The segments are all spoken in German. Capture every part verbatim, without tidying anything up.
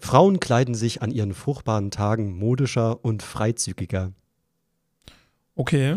Frauen kleiden sich an ihren fruchtbaren Tagen modischer und freizügiger. Okay.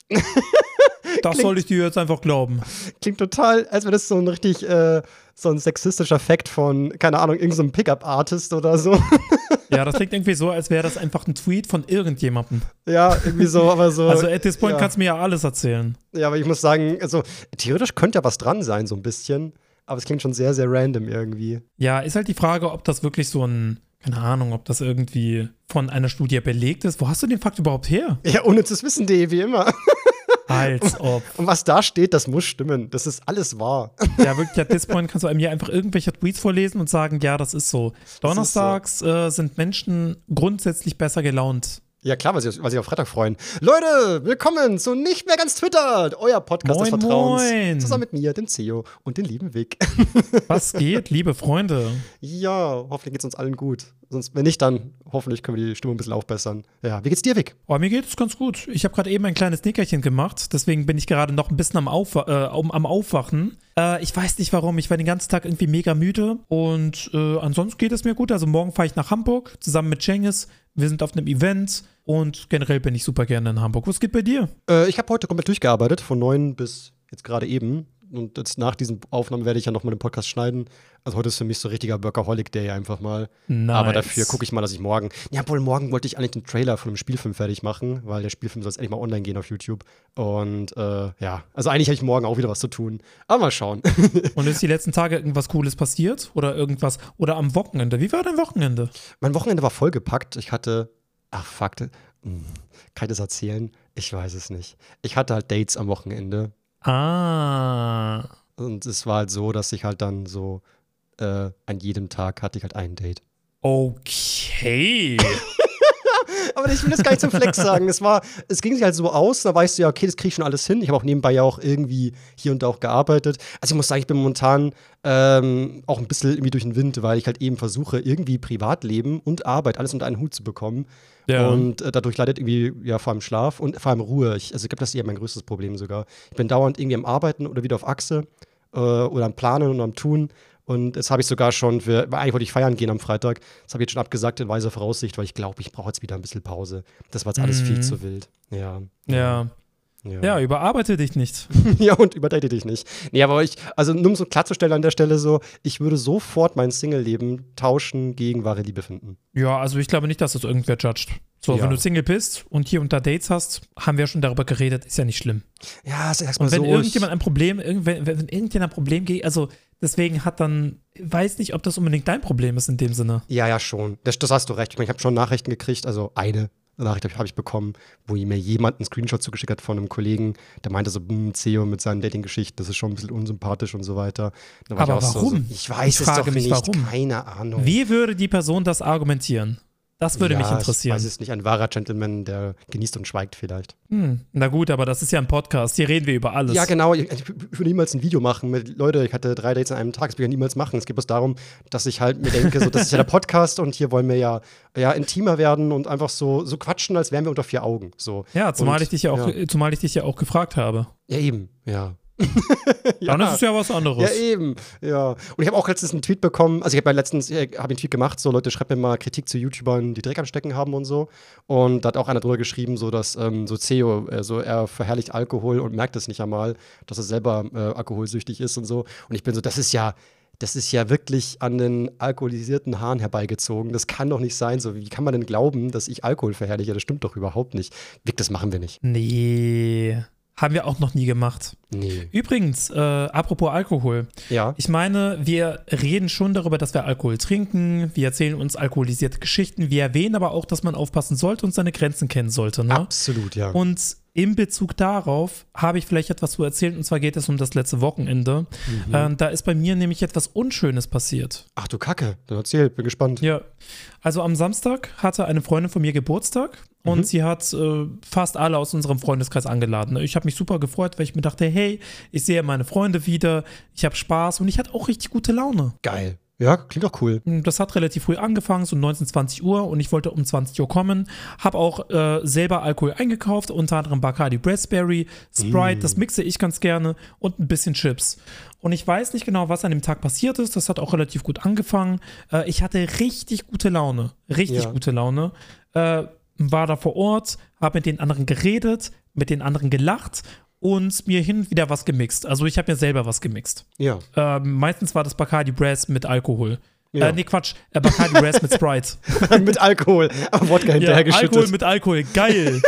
Das soll ich dir jetzt einfach glauben. Klingt total, als wäre das so ein richtig, äh, so ein sexistischer Fact von, keine Ahnung, irgendeinem so Pickup-Artist oder so. Ja, das klingt irgendwie so, als wäre das einfach ein Tweet von irgendjemandem. Ja, irgendwie so, aber so. Also at this point ja. kannst du mir ja alles erzählen. Ja, aber ich muss sagen, also theoretisch könnte ja was dran sein, so ein bisschen. Aber es klingt schon sehr, sehr random irgendwie. Ja, ist halt die Frage, ob das wirklich so ein, keine Ahnung, ob das irgendwie von einer Studie belegt ist. Wo hast du den Fakt überhaupt her? Ja, ohne zu wissen, D, wie immer. Als ob. Und was da steht, das muss stimmen. Das ist alles wahr. Ja, wirklich, at this point kannst du mir einfach irgendwelche Tweets vorlesen und sagen, ja, das ist so. Donnerstags ist so. Äh, sind Menschen grundsätzlich besser gelaunt. Ja klar, weil sie, weil sie auf Freitag freuen. Leute, willkommen zu Nicht mehr ganz twittert, euer Podcast moin, des Vertrauens. Moin. Zusammen mit mir, dem C E O und dem lieben Vic. Was geht, liebe Freunde? Ja, hoffentlich geht's uns allen gut. Sonst, wenn nicht, dann hoffentlich können wir die Stimmung ein bisschen aufbessern. Ja, wie geht's dir, Vic? Oh, mir geht es ganz gut. Ich habe gerade eben ein kleines Nickerchen gemacht, deswegen bin ich gerade noch ein bisschen am, Aufwa- äh, am Aufwachen. Äh, ich weiß nicht warum, ich war den ganzen Tag irgendwie mega müde und äh, ansonsten geht es mir gut. Also morgen fahre ich nach Hamburg zusammen mit Cengiz. Wir sind auf einem Event und generell bin ich super gerne in Hamburg. Was geht bei dir? Äh, ich habe heute komplett durchgearbeitet, von neun bis jetzt gerade eben. Und jetzt nach diesen Aufnahmen werde ich ja nochmal den Podcast schneiden. Also heute ist für mich so richtiger Workaholic-Day einfach mal. Nice. Aber dafür gucke ich mal, dass ich morgen, ja wohl morgen wollte ich eigentlich den Trailer von dem Spielfilm fertig machen, weil der Spielfilm soll jetzt endlich mal online gehen auf YouTube. Und äh, ja, also eigentlich habe ich morgen auch wieder was zu tun. Aber mal schauen. Und ist die letzten Tage irgendwas Cooles passiert? Oder irgendwas? Oder am Wochenende? Wie war dein Wochenende? Mein Wochenende war vollgepackt. Ich hatte, ach fuck, hm, kann ich das erzählen? Ich weiß es nicht. Ich hatte halt Dates am Wochenende. Ah. Und es war halt so, dass ich halt dann so äh, an jedem Tag hatte ich halt ein Date. Okay. Aber ich will das gar nicht zum Flex sagen. Es war, es ging sich halt so aus, da weißt du ja, okay, das kriege ich schon alles hin. Ich habe auch nebenbei ja auch irgendwie hier und da auch gearbeitet. Also ich muss sagen, ich bin momentan ähm, auch ein bisschen irgendwie durch den Wind, weil ich halt eben versuche, irgendwie Privatleben und Arbeit alles unter einen Hut zu bekommen. Ja. Und äh, dadurch leidet irgendwie ja vor allem Schlaf und vor allem Ruhe. Ich, also ich glaube, das ist eher mein größtes Problem sogar. Ich bin dauernd irgendwie am Arbeiten oder wieder auf Achse äh, oder am Planen und am Tun. Und jetzt habe ich sogar schon für, weil eigentlich wollte ich feiern gehen am Freitag, das habe ich jetzt schon abgesagt in weiser Voraussicht, weil ich glaube, ich brauche jetzt wieder ein bisschen Pause. Das war jetzt alles mhm. viel zu wild. Ja. Ja. Ja, ja überarbeite dich nicht. Ja, und überdate dich nicht. Nee, aber ich, also nur um so klarzustellen an der Stelle so, ich würde sofort mein Single-Leben tauschen gegen wahre Liebe finden. Ja, also ich glaube nicht, dass das irgendwer judgt. So, ja. Wenn du Single bist und hier und da Dates hast, haben wir schon darüber geredet, ist ja nicht schlimm. Ja, sag's mal und wenn so. irgendjemand ein Problem, wenn, wenn irgendjemand ein Problem geht, also deswegen hat dann, weiß nicht, ob das unbedingt dein Problem ist in dem Sinne. Ja, ja, schon. Das, das hast du recht. Ich meine, ich habe schon Nachrichten gekriegt, also eine Nachricht habe ich bekommen, wo mir jemand einen Screenshot zugeschickt hat von einem Kollegen, der meinte so, C E O mit seinen Dating-Geschichten, das ist schon ein bisschen unsympathisch und so weiter. Aber warum? So, so, ich weiß ich es doch mich, nicht, warum? Keine Ahnung. Wie würde die Person das argumentieren? Das würde ja, mich interessieren. Ich weiß es nicht, ein wahrer Gentleman, der genießt und schweigt vielleicht. Hm, na gut, aber das ist ja ein Podcast, hier reden wir über alles. Ja, genau, ich, ich würde niemals ein Video machen mit, Leute, ich hatte drei Dates an einem Tag, das würde ich ja niemals machen. Es geht bloß darum, dass ich halt mir denke, so, das ist ja der Podcast und hier wollen wir ja, ja intimer werden und einfach so, so quatschen, als wären wir unter vier Augen. So. Ja, zumal, und, ich dich ja auch, ja. zumal ich dich ja auch gefragt habe. Ja, eben, ja. Ja. Dann ist es ja was anderes. Ja, eben. Ja. Und ich habe auch letztens einen Tweet bekommen, also ich habe ja letztens hab einen Tweet gemacht, so Leute, schreibt mir mal Kritik zu YouTubern, die Dreck am Stecken haben und so. Und da hat auch einer drüber geschrieben, so dass ähm, so C E O, also er verherrlicht Alkohol und merkt es nicht einmal, dass er selber äh, alkoholsüchtig ist und so. Und ich bin so, das ist ja Das ist ja wirklich an den alkoholisierten Haaren herbeigezogen. Das kann doch nicht sein. So, wie kann man denn glauben, dass ich Alkohol verherrliche? Das stimmt doch überhaupt nicht. Vic, das machen wir nicht. Nee. Haben wir auch noch nie gemacht. Nee. Übrigens, äh, apropos Alkohol. Ja. Ich meine, wir reden schon darüber, dass wir Alkohol trinken. Wir erzählen uns alkoholisierte Geschichten. Wir erwähnen aber auch, dass man aufpassen sollte und seine Grenzen kennen sollte. Ne? Absolut, ja. Und in Bezug darauf habe ich vielleicht etwas zu erzählen. Und zwar geht es um das letzte Wochenende. Mhm. Ähm, da ist bei mir nämlich etwas Unschönes passiert. Ach du Kacke, dann erzähl, bin gespannt. Ja, also am Samstag hatte eine Freundin von mir Geburtstag. Und mhm. sie hat äh, fast alle aus unserem Freundeskreis angeladen. Ich habe mich super gefreut, weil ich mir dachte, hey, ich sehe meine Freunde wieder, ich habe Spaß und ich hatte auch richtig gute Laune. Geil. Ja, klingt doch cool. Das hat relativ früh angefangen, so neunzehn, zwanzig Uhr und ich wollte um zwanzig Uhr kommen. Habe auch äh, selber Alkohol eingekauft, unter anderem Bacardi Raspberry, Sprite, mm. das mixe ich ganz gerne und ein bisschen Chips. Und ich weiß nicht genau, was an dem Tag passiert ist. Das hat auch relativ gut angefangen. Äh, ich hatte richtig gute Laune, richtig ja. gute Laune. Äh, war da vor Ort, habe mit den anderen geredet, mit den anderen gelacht und mir hin und wieder was gemixt. Also ich habe mir selber was gemixt. Ja. Ähm, meistens war das Bacardi Brass mit Alkohol. Ja. Äh, nee, Quatsch. Äh, Bacardi Brass mit Sprite. Mit Alkohol. Aber Wodka hinterher ja, geschüttet. Alkohol mit Alkohol. Geil.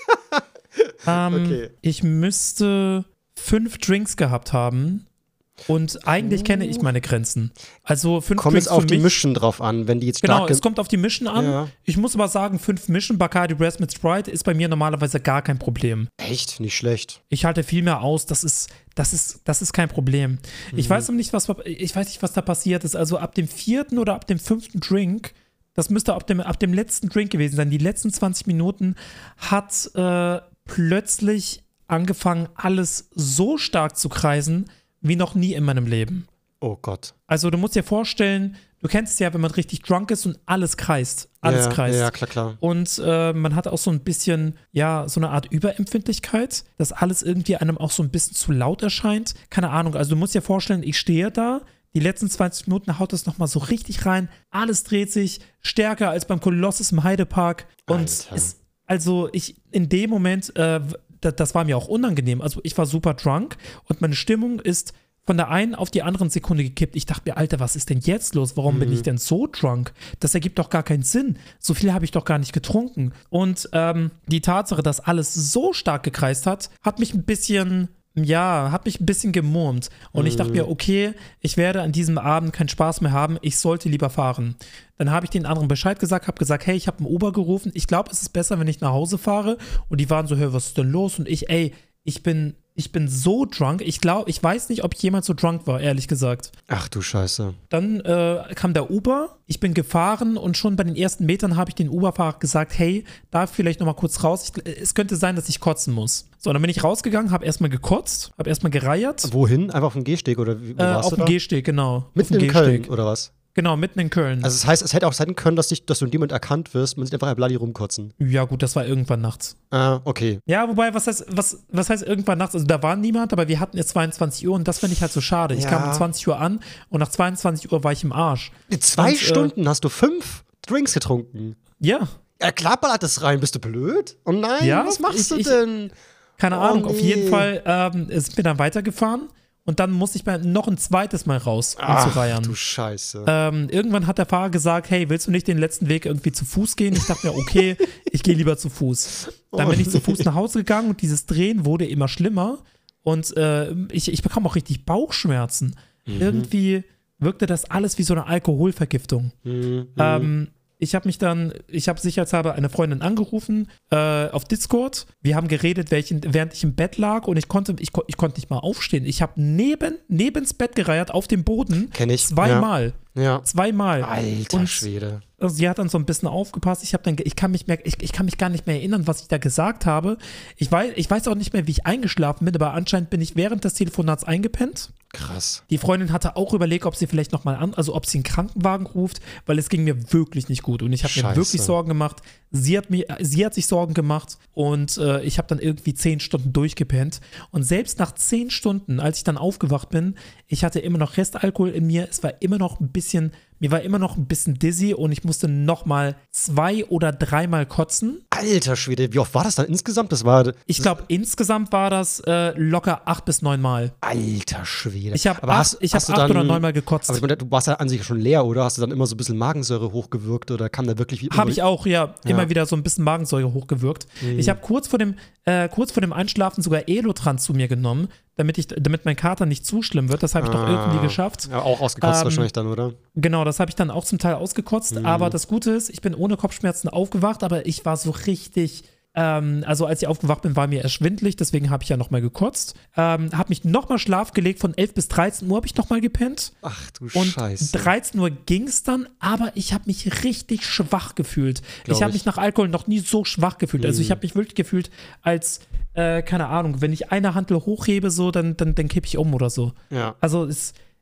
ähm, okay. Ich müsste fünf Drinks gehabt haben. Und eigentlich oh. kenne ich meine Grenzen. Also fünf Kommt Drinks es auf für die mich. Mischen drauf an, wenn die jetzt Genau, stark es kommt auf die Mischen an. Ja. Ich muss aber sagen, fünf Mischen Bacardi Brass mit Sprite ist bei mir normalerweise gar kein Problem. Echt? Nicht schlecht. Ich halte viel mehr aus, das ist, das ist, das ist kein Problem. Mhm. Ich weiß noch nicht, was, ich weiß nicht, was da passiert ist. Also ab dem vierten oder ab dem fünften Drink, das müsste ab dem, ab dem letzten Drink gewesen sein, die letzten zwanzig Minuten hat äh, plötzlich angefangen, alles so stark zu kreisen, wie noch nie in meinem Leben. Oh Gott. Also du musst dir vorstellen, du kennst es ja, wenn man richtig drunk ist und alles kreist. Alles ja, kreist. Ja, klar, klar. Und äh, man hat auch so ein bisschen, ja, so eine Art Überempfindlichkeit, dass alles irgendwie einem auch so ein bisschen zu laut erscheint. Keine Ahnung, also du musst dir vorstellen, ich stehe da, die letzten zwanzig Minuten haut das nochmal so richtig rein, alles dreht sich, stärker als beim Kolossus im Heidepark. Und es, also ich, in dem Moment, äh, das war mir auch unangenehm. Also ich war super drunk und meine Stimmung ist von der einen auf die anderen Sekunde gekippt. Ich dachte mir, Alter, was ist denn jetzt los? Warum mhm. bin ich denn so drunk? Das ergibt doch gar keinen Sinn. So viel habe ich doch gar nicht getrunken. Und ähm, die Tatsache, dass alles so stark gekreist hat, hat mich ein bisschen, ja, hat mich ein bisschen gemurmt. Und mhm. ich dachte mir, okay, ich werde an diesem Abend keinen Spaß mehr haben. Ich sollte lieber fahren. Dann habe ich den anderen Bescheid gesagt, habe gesagt, hey, ich habe einen Uber gerufen. Ich glaube, es ist besser, wenn ich nach Hause fahre. Und die waren so, hey, was ist denn los? Und ich, ey, ich bin, ich bin so drunk. Ich glaube, ich weiß nicht, ob ich jemals so drunk war, ehrlich gesagt. Ach du Scheiße. Dann äh, kam der Uber. Ich bin gefahren und schon bei den ersten Metern habe ich den Uberfahrer gesagt, hey, darf ich vielleicht noch mal kurz raus? Ich, es könnte sein, dass ich kotzen muss. So, dann bin ich rausgegangen, habe erstmal gekotzt, habe erstmal gereiert. Wohin? Einfach auf dem Gehsteg oder wie, wo äh, warst auf du dem da? Gehsteg, genau. Mitten in Köln oder was? Genau, mitten in Köln. Also das heißt, es hätte auch sein können, dass, dich, dass du in jemand erkannt wirst, man sieht einfach ein Bloody rumkotzen. Ja gut, das war irgendwann nachts. Ah, okay. Ja, wobei, was heißt, was, was heißt irgendwann nachts? Also da war niemand, aber wir hatten jetzt zweiundzwanzig Uhr und das finde ich halt so schade. Ich ja. kam um zwanzig Uhr an und nach zweiundzwanzig Uhr war ich im Arsch. In zwei und, Stunden äh, hast du fünf Drinks getrunken. Ja. Ja, klar ballert das rein. Bist du blöd? Oh nein, ja, was machst ich, du ich, denn? Keine oh, Ahnung, nee. auf jeden Fall ähm, sind wir dann weitergefahren. Und dann musste ich noch ein zweites Mal raus, um Ach, zu reiern. du Scheiße. Ähm, irgendwann hat der Fahrer gesagt, hey, willst du nicht den letzten Weg irgendwie zu Fuß gehen? Ich dachte mir, okay, ich gehe lieber zu Fuß. Dann bin ich zu Fuß nach Hause gegangen und dieses Drehen wurde immer schlimmer. Und äh, ich, ich bekam auch richtig Bauchschmerzen. Mhm. Irgendwie wirkte das alles wie so eine Alkoholvergiftung. Mhm. Ähm, Ich habe mich dann, ich habe sicherheitshalber eine Freundin angerufen äh, auf Discord. Wir haben geredet, welchen, während ich im Bett lag und ich konnte, ich, ich konnte nicht mal aufstehen. Ich habe neben, neben's Bett gereiert auf dem Boden. Kenn ich. Zweimal. Ja. ja. Zweimal. Alter und Schwede. Also sie hat dann so ein bisschen aufgepasst. Ich, hab dann, ich, kann mich mehr, ich, ich kann mich gar nicht mehr erinnern, was ich da gesagt habe. Ich weiß, ich weiß auch nicht mehr, wie ich eingeschlafen bin, aber anscheinend bin ich während des Telefonats eingepennt. Krass. Die Freundin hatte auch überlegt, ob sie vielleicht nochmal an, also ob sie einen Krankenwagen ruft, weil es ging mir wirklich nicht gut und ich habe mir wirklich Sorgen gemacht. Sie hat, mir, sie hat sich Sorgen gemacht und äh, ich habe dann irgendwie zehn Stunden durchgepennt. Und selbst nach zehn Stunden, als ich dann aufgewacht bin, ich hatte immer noch Restalkohol in mir, es war immer noch ein bisschen, mir war immer noch ein bisschen dizzy und ich musste nochmal zwei oder dreimal kotzen. Alter Schwede, wie oft war das dann insgesamt? Das war. Ich glaube, insgesamt war das äh, locker acht bis neun Mal. Alter Schwede. Ich habe acht, hast, ich hast hab acht oder neun Mal gekotzt. Aber ich meine, du warst ja an sich schon leer, oder? Hast du dann immer so ein bisschen Magensäure hochgewirkt oder kam da wirklich wie Habe ich auch, ja, ja. immer wieder so ein bisschen Magensäure hochgewirkt. Mhm. Ich habe kurz vor dem äh, kurz vor dem Einschlafen sogar Elotrans zu mir genommen, damit ich, damit mein Kater nicht zu schlimm wird. Das habe ich ah. doch irgendwie geschafft. Ja, auch ausgekotzt ähm, wahrscheinlich dann, oder? Genau, das habe ich dann auch zum Teil ausgekotzt. Mhm. Aber das Gute ist, ich bin ohne Kopfschmerzen aufgewacht, aber ich war so richtig. Ähm, also als ich aufgewacht bin, war mir erst schwindelig, deswegen habe ich ja nochmal gekotzt. Ähm, habe mich nochmal Schlaf gelegt, von elf bis dreizehn Uhr habe ich nochmal gepennt. Ach du und Scheiße. Und dreizehn Uhr ging es dann, aber ich habe mich richtig schwach gefühlt. Glaub ich habe mich nach Alkohol noch nie so schwach gefühlt. Mhm. Also ich habe mich wirklich gefühlt als, äh, keine Ahnung, wenn ich eine Hantel hochhebe, so, dann, dann, dann kippe ich um oder so. Ja. Also es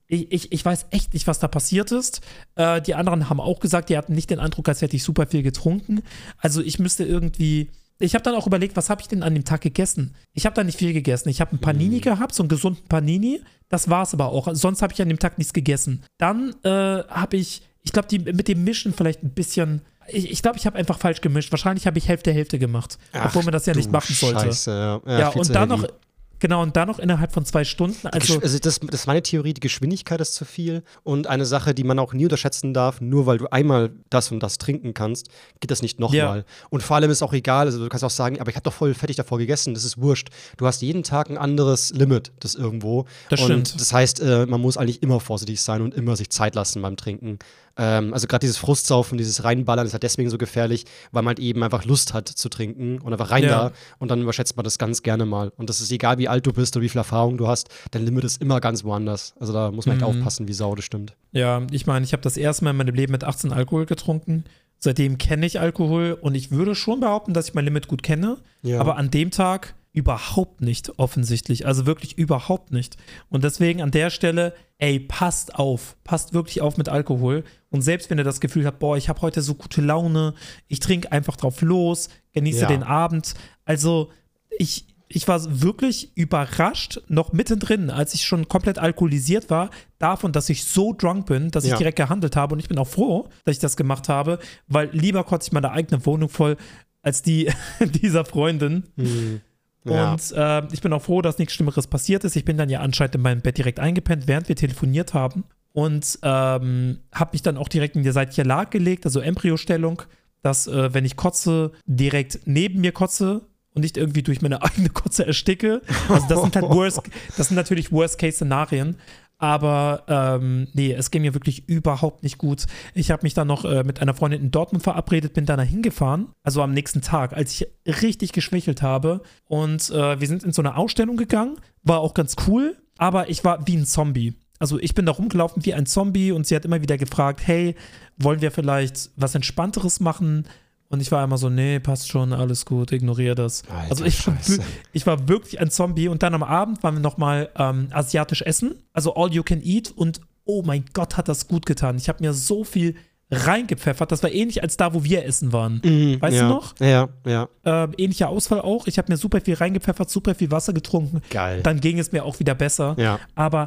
ich, ich, ich weiß echt nicht, was da passiert ist. Äh, die anderen haben auch gesagt, die hatten nicht den Eindruck, als hätte ich super viel getrunken. Also ich müsste irgendwie, ich habe dann auch überlegt, was habe ich denn an dem Tag gegessen? Ich habe da nicht viel gegessen. Ich habe ein Panini mhm. gehabt, so einen gesunden Panini. Das war es aber auch. Sonst habe ich an dem Tag nichts gegessen. Dann äh, habe ich, ich glaube, mit dem Mischen vielleicht ein bisschen, ich glaube, ich, glaub, ich habe einfach falsch gemischt. Wahrscheinlich habe ich Hälfte, Hälfte gemacht. Ach, obwohl man das ja nicht machen sollte. Scheiße, ja. Ja, ja und dann noch, genau, und dann noch innerhalb von zwei Stunden. Also, also das, das ist meine Theorie, die Geschwindigkeit ist zu viel. Und eine Sache, die man auch nie unterschätzen darf, nur weil du einmal das und das trinken kannst, geht das nicht nochmal. Ja. Und vor allem ist auch egal, also du kannst auch sagen, aber ich habe doch voll fettig davor gegessen, das ist wurscht. Du hast jeden Tag ein anderes Limit, das irgendwo. Das und stimmt. Das heißt, äh, man muss eigentlich immer vorsichtig sein und immer sich Zeit lassen beim Trinken. Ähm, also gerade dieses Frustsaufen, dieses Reinballern ist halt deswegen so gefährlich, weil man halt eben einfach Lust hat zu trinken und einfach rein Ja. da und dann überschätzt man das ganz gerne mal. Und das ist egal, wie alt du bist oder wie viel Erfahrung du hast, dein Limit ist immer ganz woanders. Also da muss man echt Mhm. aufpassen, wie sau das stimmt. Ja, ich meine, ich habe das erste Mal in meinem Leben mit achtzehn Alkohol getrunken. Seitdem kenne ich Alkohol und ich würde schon behaupten, dass ich mein Limit gut kenne. Ja. Aber an dem Tag überhaupt nicht offensichtlich. Also wirklich überhaupt nicht. Und deswegen an der Stelle, ey, passt auf. Passt wirklich auf mit Alkohol. Und selbst wenn ihr das Gefühl habt, boah, ich habe heute so gute Laune, ich trinke einfach drauf los, genieße Ja. den Abend. Also ich, ich war wirklich überrascht, noch mittendrin, als ich schon komplett alkoholisiert war, davon, dass ich so drunk bin, dass ich Ja. direkt gehandelt habe. Und ich bin auch froh, dass ich das gemacht habe, weil lieber kotze ich meine eigene Wohnung voll als die dieser Freundin. Mhm. Ja. Und äh, ich bin auch froh, dass nichts Schlimmeres passiert ist. Ich bin dann ja anscheinend in meinem Bett direkt eingepennt, während wir telefoniert haben. Und ähm, habe mich dann auch direkt in die seitliche Lage gelegt, also Embryostellung, dass, äh, wenn ich kotze, direkt neben mir kotze und nicht irgendwie durch meine eigene Kotze ersticke. Also das sind halt worst, das sind natürlich Worst-Case-Szenarien. Aber ähm, nee, es ging mir wirklich überhaupt nicht gut. Ich habe mich dann noch äh, mit einer Freundin in Dortmund verabredet, bin dann da hingefahren, also am nächsten Tag, als ich richtig geschwächelt habe. Und äh, wir sind in so eine Ausstellung gegangen, war auch ganz cool, aber ich war wie ein Zombie. Also ich bin da rumgelaufen wie ein Zombie und sie hat immer wieder gefragt, hey, wollen wir vielleicht was Entspannteres machen? Und ich war immer so, nee, passt schon, alles gut, ignoriere das. Alter, also ich war, Scheiße. ich war wirklich ein Zombie. Und dann am Abend waren wir nochmal ähm, asiatisch essen, also all you can eat. Und oh mein Gott, hat das gut getan. Ich habe mir so viel reingepfeffert. Das war ähnlich als da, wo wir essen waren. Mhm, weißt ja. du noch? Ja, ja. Äh, ähnlicher Ausfall auch. Ich habe mir super viel reingepfeffert, super viel Wasser getrunken. Geil. Dann ging es mir auch wieder besser. Ja. Aber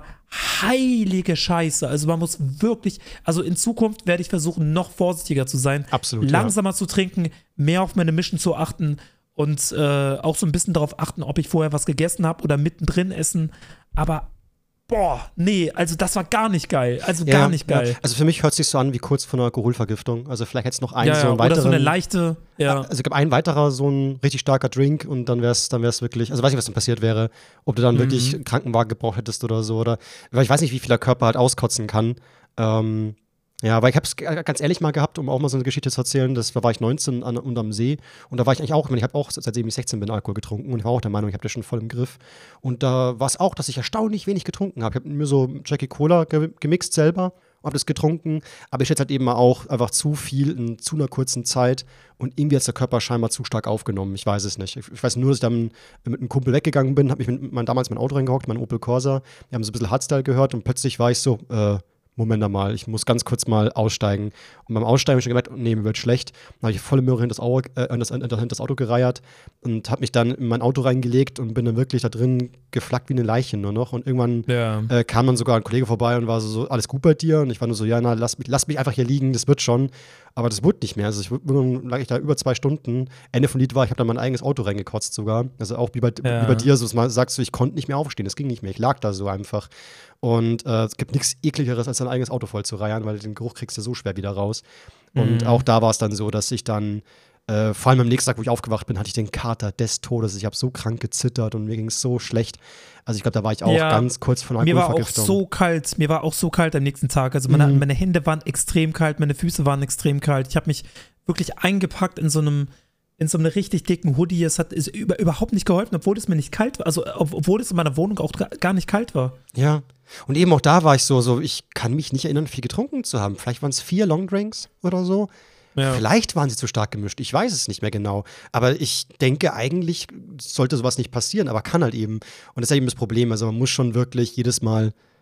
heilige Scheiße. Also man muss wirklich, also in Zukunft werde ich versuchen, noch vorsichtiger zu sein. Absolut, Langsamer zu trinken, mehr auf meine Mission zu achten und äh, auch so ein bisschen darauf achten, ob ich vorher was gegessen habe oder mittendrin essen. Aber boah, nee, also das war gar nicht geil. Also gar Ja, nicht geil. Ja. Also für mich hört es sich so an wie kurz vor einer Alkoholvergiftung. Also vielleicht hätte es noch einen Ja, so ja, einen oder weiteren. so eine leichte, ja. Also ich glaube, ein weiterer so ein richtig starker Drink und dann wäre es dann wär's wirklich, also weiß nicht, was dann passiert wäre, ob du dann Mhm. wirklich einen Krankenwagen gebraucht hättest oder so. Oder weil ich weiß nicht, wie viel der Körper halt auskotzen kann. Ähm, ja, weil ich habe es ganz ehrlich mal gehabt, um auch mal so eine Geschichte zu erzählen, das war, war ich neunzehn an, und am See und da war ich eigentlich auch, ich, meine, ich habe auch seitdem ich sechzehn bin Alkohol getrunken und ich war auch der Meinung, ich habe das schon voll im Griff. Und da war es auch, dass ich erstaunlich wenig getrunken habe. Ich habe mir so Jackie Cola ge gemixt selber, habe das getrunken, aber ich schätze halt eben mal auch einfach zu viel in zu einer kurzen Zeit und irgendwie hat der Körper scheinbar zu stark aufgenommen. Ich weiß es nicht. Ich, ich weiß nur, dass ich dann mit einem Kumpel weggegangen bin, habe mich mit mein, damals mein Auto reingehockt, mein Opel Corsa. Wir haben so ein bisschen Hardstyle gehört und plötzlich war ich so, äh, Moment mal, ich muss ganz kurz mal aussteigen. Und beim Aussteigen habe ich schon gemerkt, nee, mir wird schlecht. Dann habe ich volle Möhre hinter das, Auto, äh, hinter das, hinter das Auto gereiert und habe mich dann in mein Auto reingelegt und bin dann wirklich da drin geflackt wie eine Leiche nur noch. Und irgendwann Ja. äh, kam dann sogar ein Kollege vorbei und war so, so, alles gut bei dir? Und ich war nur so, ja, na, lass mich, lass mich einfach hier liegen, das wird schon. Aber das wurde nicht mehr. Also ich, irgendwann lag ich da über zwei Stunden. Ende vom Lied war, ich habe dann mein eigenes Auto reingekotzt sogar. Also auch wie bei, Ja. wie bei dir, so mal sagst du, ich konnte nicht mehr aufstehen, das ging nicht mehr. Ich lag da so einfach. Und äh, es gibt nichts ekligeres, als dein eigenes Auto voll zu reiern, weil den Geruch kriegst du so schwer wieder raus. Und Mhm. auch da war es dann so, dass ich dann, äh, vor allem am nächsten Tag, wo ich aufgewacht bin, hatte ich den Kater des Todes. Ich habe so krank gezittert und mir ging es so schlecht. Also ich glaube, da war ich auch Ja. ganz kurz von Mir war auch Alkoholvergiftung. so kalt, mir war auch so kalt am nächsten Tag. Also meine, Mhm. meine Hände waren extrem kalt, meine Füße waren extrem kalt. Ich habe mich wirklich eingepackt in so einem in so einem richtig dicken Hoodie. Es hat ist über, überhaupt nicht geholfen, obwohl es mir nicht kalt war. Also ob, obwohl es in meiner Wohnung auch gar gar nicht kalt war. Ja. Und eben auch da war ich so, so, ich kann mich nicht erinnern, viel getrunken zu haben. Vielleicht waren es vier Longdrinks oder so. Ja. Vielleicht waren sie zu stark gemischt. Ich weiß es nicht mehr genau. Aber ich denke, eigentlich sollte sowas nicht passieren, aber kann halt eben. Und das ist ja eben das Problem. Also man muss schon wirklich jedes Mal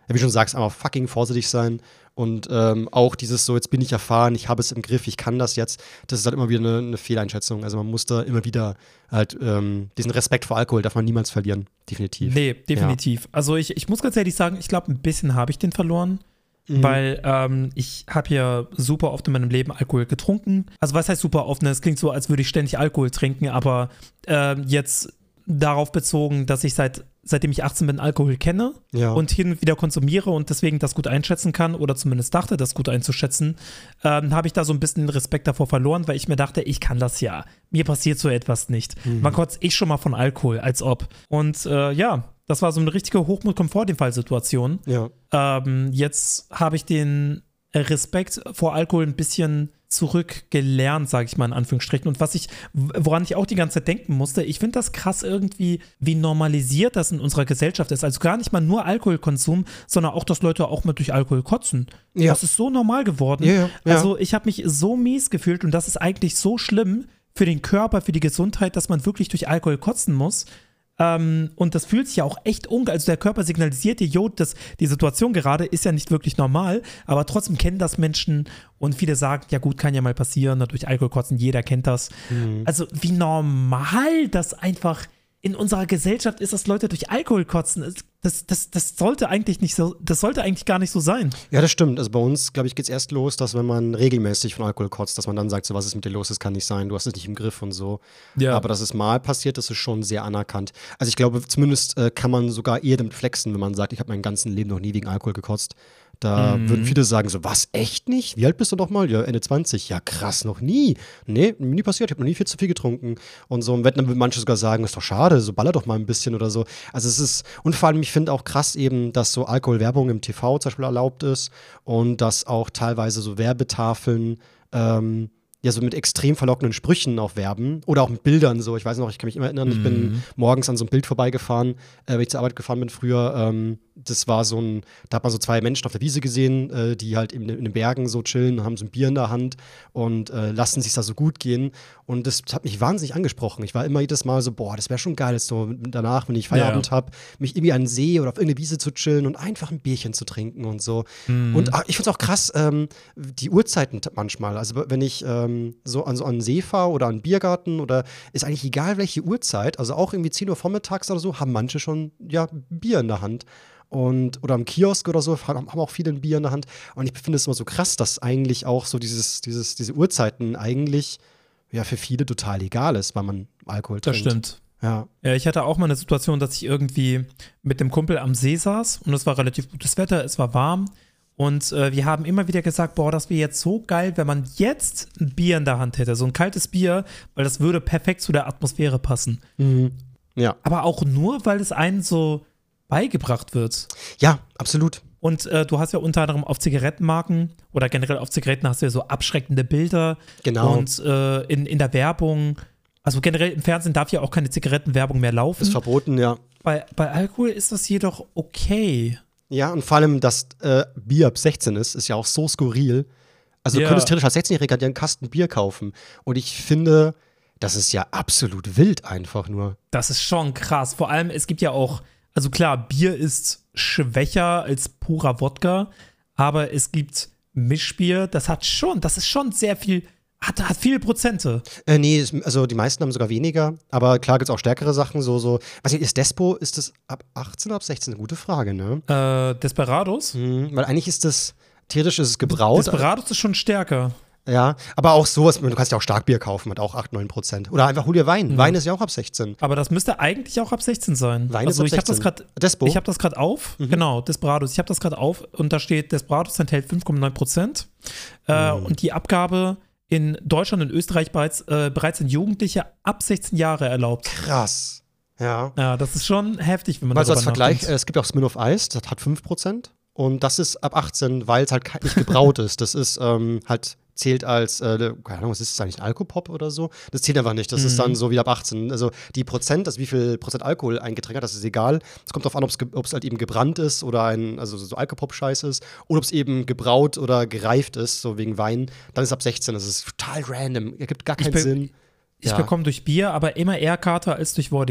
wie du schon sagst, einfach fucking vorsichtig sein. Und ähm, auch dieses so, jetzt bin ich erfahren, ich habe es im Griff, ich kann das jetzt, das ist halt immer wieder eine, eine Fehleinschätzung. Also man muss da immer wieder halt ähm, diesen Respekt vor Alkohol darf man niemals verlieren, definitiv. Nee, definitiv. Ja. Also ich, ich muss ganz ehrlich sagen, ich glaube, ein bisschen habe ich den verloren. Mhm. Weil ähm, ich habe ja super oft in meinem Leben Alkohol getrunken. Also was heißt super oft? Es klingt so, als würde ich ständig Alkohol trinken, aber äh, jetzt darauf bezogen, dass ich seit seitdem ich achtzehn bin, Alkohol kenne ja. und hin und wieder konsumiere und deswegen das gut einschätzen kann oder zumindest dachte, das gut einzuschätzen, ähm, habe ich da so ein bisschen Respekt davor verloren, weil ich mir dachte, ich kann das ja. Mir passiert so etwas nicht. Mhm. Wann kotze ich schon mal von Alkohol, als ob. Und äh, ja, das war so eine richtige Hochmut-Komfort-Situation. Ja. Ähm, jetzt habe ich den Respekt vor Alkohol ein bisschen zurückgelernt, sage ich mal in Anführungsstrichen. Und was ich, woran ich auch die ganze Zeit denken musste, ich finde das krass irgendwie, wie normalisiert das in unserer Gesellschaft ist. Also gar nicht mal nur Alkoholkonsum, sondern auch, dass Leute auch mal durch Alkohol kotzen. Ja. Das ist so normal geworden. Ja, ja. Also ich habe mich so mies gefühlt und das ist eigentlich so schlimm für den Körper, für die Gesundheit, dass man wirklich durch Alkohol kotzen muss. Ähm, und das fühlt sich ja auch echt ungeil. Also der Körper signalisiert dir, jo, das, die Situation gerade ist ja nicht wirklich normal, aber trotzdem kennen das Menschen und viele sagen, ja gut, kann ja mal passieren, durch Alkohol kotzen, jeder kennt das. Mhm. Also wie normal das einfach in unserer Gesellschaft ist, dass Leute durch Alkohol kotzen. Das, das, das sollte eigentlich nicht so, das sollte eigentlich gar nicht so sein. Ja, das stimmt. Also bei uns, glaube ich, geht es erst los, dass wenn man regelmäßig von Alkohol kotzt, dass man dann sagt, so was ist mit dir los, das kann nicht sein, du hast es nicht im Griff und so. Ja. Aber dass es mal passiert, das ist schon sehr anerkannt. Also ich glaube, zumindest äh, kann man sogar eher damit flexen, wenn man sagt, ich habe mein ganzes Leben noch nie wegen Alkohol gekotzt. Da mhm. würden viele sagen so, was, echt nicht? Wie alt bist du noch mal? Ja, Ende zwanzig. Ja, krass, noch nie. Nee, nie passiert, ich habe noch nie viel zu viel getrunken. Und so, und wenn dann manche sogar sagen, ist doch schade, so baller doch mal ein bisschen oder so. Also es ist, und vor allem, ich finde auch krass eben, dass so Alkoholwerbung im T V zum Beispiel erlaubt ist und dass auch teilweise so Werbetafeln ähm, ja so mit extrem verlockenden Sprüchen auch werben oder auch mit Bildern so. Ich weiß noch, ich kann mich immer erinnern, mhm. ich bin morgens an so ein Bild vorbeigefahren, äh, wenn ich zur Arbeit gefahren bin früher. Ähm, das war so ein, da hat man so zwei Menschen auf der Wiese gesehen, äh, die halt in, in den Bergen so chillen, haben so ein Bier in der Hand und äh, lassen sich da so gut gehen. Und das hat mich wahnsinnig angesprochen. Ich war immer jedes Mal so, boah, das wäre schon geil, so danach, wenn ich Feierabend ja. habe, mich irgendwie an den See oder auf irgendeine Wiese zu chillen und einfach ein Bierchen zu trinken und so. Mhm. Und ach, ich finde es auch krass, ähm, die Uhrzeiten manchmal. Also wenn ich ähm, so an so einen See fahre oder an einen Biergarten oder ist eigentlich egal, welche Uhrzeit, also auch irgendwie zehn Uhr vormittags oder so, haben manche schon ja Bier in der Hand. Und, oder am Kiosk oder so, haben auch viele ein Bier in der Hand. Und ich finde es immer so krass, dass eigentlich auch so dieses, dieses, diese Uhrzeiten eigentlich ja für viele total egal ist, weil man Alkohol trinkt. Das stimmt. Ja. Ja, ich hatte auch mal eine Situation, dass ich irgendwie mit dem Kumpel am See saß und es war relativ gutes Wetter, es war warm. Und äh, wir haben immer wieder gesagt, boah, das wäre jetzt so geil, wenn man jetzt ein Bier in der Hand hätte, so ein kaltes Bier, weil das würde perfekt zu der Atmosphäre passen. Mhm. Ja. Aber auch nur, weil es einen so beigebracht wird. Ja, absolut. Und äh, du hast ja unter anderem auf Zigarettenmarken oder generell auf Zigaretten hast du ja so abschreckende Bilder. Genau. Und äh, in, in der Werbung, also generell im Fernsehen darf ja auch keine Zigarettenwerbung mehr laufen. Ist verboten, ja. Bei, bei Alkohol ist das jedoch okay. Ja, und vor allem, dass äh, Bier ab sechzehn ist, ist ja auch so skurril. Also du ja. könntest theoretisch als sechzehnjähriger dir einen Kasten Bier kaufen. Und ich finde, das ist ja absolut wild einfach nur. Das ist schon krass. Vor allem, es gibt ja auch, also klar, Bier ist schwächer als purer Wodka, aber es gibt Mischbier, das hat schon, das ist schon sehr viel, hat, hat viele Prozente. Äh, nee, also die meisten haben sogar weniger, aber klar gibt es auch stärkere Sachen, so, so, was ist Despo, ist das ab achtzehn oder ab sechzehn? Eine gute Frage, ne? Äh, Desperados? Mhm, weil eigentlich ist das, theoretisch ist es gebraut. Desperados ist schon stärker. Ja, aber auch sowas, du kannst ja auch Starkbier kaufen, hat auch acht, neun Prozent. Oder einfach hol dir Wein. Mhm. Wein ist ja auch ab sechzehn. Aber das müsste eigentlich auch ab sechzehn sein. Wein also ist ab sechzehn. Ich habe das gerade Despo? Ich habe das gerade auf. Mhm. Genau, Desperados. Ich habe das gerade auf und da steht, Desperados enthält fünf Komma neun Prozent. Äh, mhm. Und die Abgabe in Deutschland und Österreich bereits, äh, bereits in Jugendliche ab sechzehn Jahre erlaubt. Krass. Ja. Ja, das ist schon heftig, wenn man also darüber als Vergleich, nachdenkt. es gibt auch Smirnoff Ice, das hat fünf Prozent. Und das ist ab achtzehn, weil es halt nicht gebraut ist. Das ist ähm, halt zählt als, äh, keine Ahnung, was ist das eigentlich, Alkopop oder so? Das zählt einfach nicht. Das mhm. ist dann so wie ab achtzehn. Also die Prozent, also wie viel Prozent Alkohol ein Getränk hat, das ist egal. Es kommt darauf an, ob es halt eben gebrannt ist oder ein, also so Alkopop-Scheiß ist. Oder ob es eben gebraut oder gereift ist, so wegen Wein. Dann ist es ab sechzehn. Das ist total random. Ergibt gar keinen ich Sinn. Ich ja. bekomme durch Bier aber immer eher Kater als durch Woddy.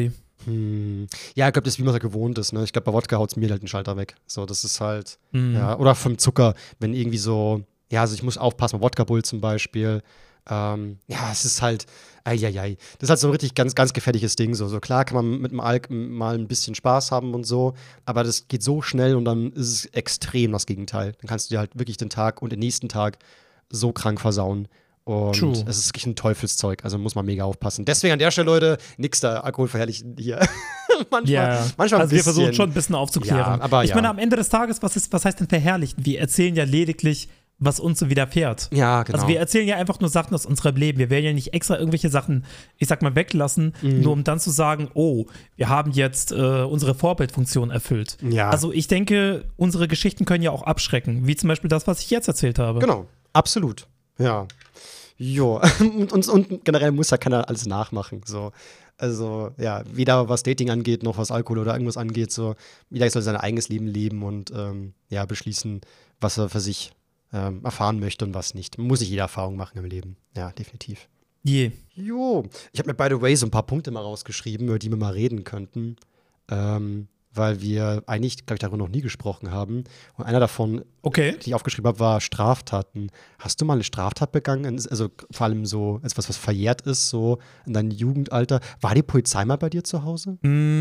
Hm. Ja, ich glaube, das ist, wie man es gewohnt ist. Ne? Ich glaube, bei Wodka haut es mir halt einen Schalter weg. So, das ist halt, Mhm. ja, oder vom Zucker, wenn irgendwie so, ja, also ich muss aufpassen, Wodka Bull zum Beispiel. Ähm, ja, es ist halt, eieiei. Das ist halt so ein richtig ganz, ganz gefährliches Ding. So, so klar kann man mit dem Alk mal ein bisschen Spaß haben und so, aber das geht so schnell und dann ist es extrem das Gegenteil. Dann kannst du dir halt wirklich den Tag und den nächsten Tag so krank versauen. Und True. es ist wirklich ein Teufelszeug, also muss man mega aufpassen. Deswegen an der Stelle, Leute, nix da Alkohol verherrlichen hier. manchmal, Ja, manchmal ein also wir bisschen. versuchen schon ein bisschen aufzuklären. Ja, aber ich ja. meine, am Ende des Tages, was, ist, was heißt denn verherrlichen? Wir erzählen ja lediglich, was uns so widerfährt. Ja, genau. Also wir erzählen ja einfach nur Sachen aus unserem Leben. Wir werden ja nicht extra irgendwelche Sachen, ich sag mal, weglassen, Mhm. nur um dann zu sagen, oh, wir haben jetzt äh, unsere Vorbildfunktion erfüllt. Ja. Also ich denke, unsere Geschichten können ja auch abschrecken, wie zum Beispiel das, was ich jetzt erzählt habe. Genau, absolut. Ja. Jo. und, und, und generell muss ja keiner alles nachmachen. So. Also, ja, weder was Dating angeht, noch was Alkohol oder irgendwas angeht. So. Jeder soll sein eigenes Leben leben und ähm, ja, beschließen, was er für sich ähm, erfahren möchte und was nicht. Muss nicht jede Erfahrung machen im Leben. Ja, definitiv. Je. Jo. Ich habe mir, by the way, so ein paar Punkte mal rausgeschrieben, über die wir mal reden könnten. Ähm, weil wir eigentlich, glaube ich, darüber noch nie gesprochen haben. Und einer davon, Okay. die ich aufgeschrieben habe, war Straftaten. Hast du mal eine Straftat begangen? Also vor allem so etwas, was verjährt ist, so in deinem Jugendalter. War die Polizei mal bei dir zu Hause?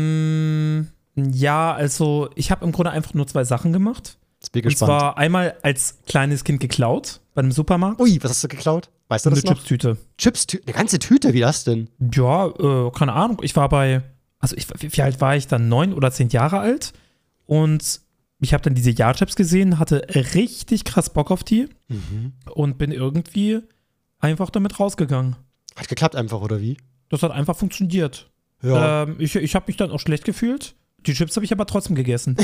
Mm, ja, also ich habe im Grunde einfach nur zwei Sachen gemacht. Jetzt bin ich Und gespannt. zwar einmal als kleines Kind geklaut bei einem Supermarkt. Ui, was hast du geklaut? Weißt du Eine das noch? Chipstüte. Chips, eine ganze Tüte, wie das denn? Ja, äh, keine Ahnung. Ich war bei, also ich, wie, wie alt war ich dann? Neun oder zehn Jahre alt. Und ich habe dann diese Ja-Chips gesehen, hatte richtig krass Bock auf die Mhm. und bin irgendwie einfach damit rausgegangen. Hat geklappt einfach, oder wie? Das hat einfach funktioniert. Ja. Ähm, ich ich habe mich dann auch schlecht gefühlt. Die Chips habe ich aber trotzdem gegessen.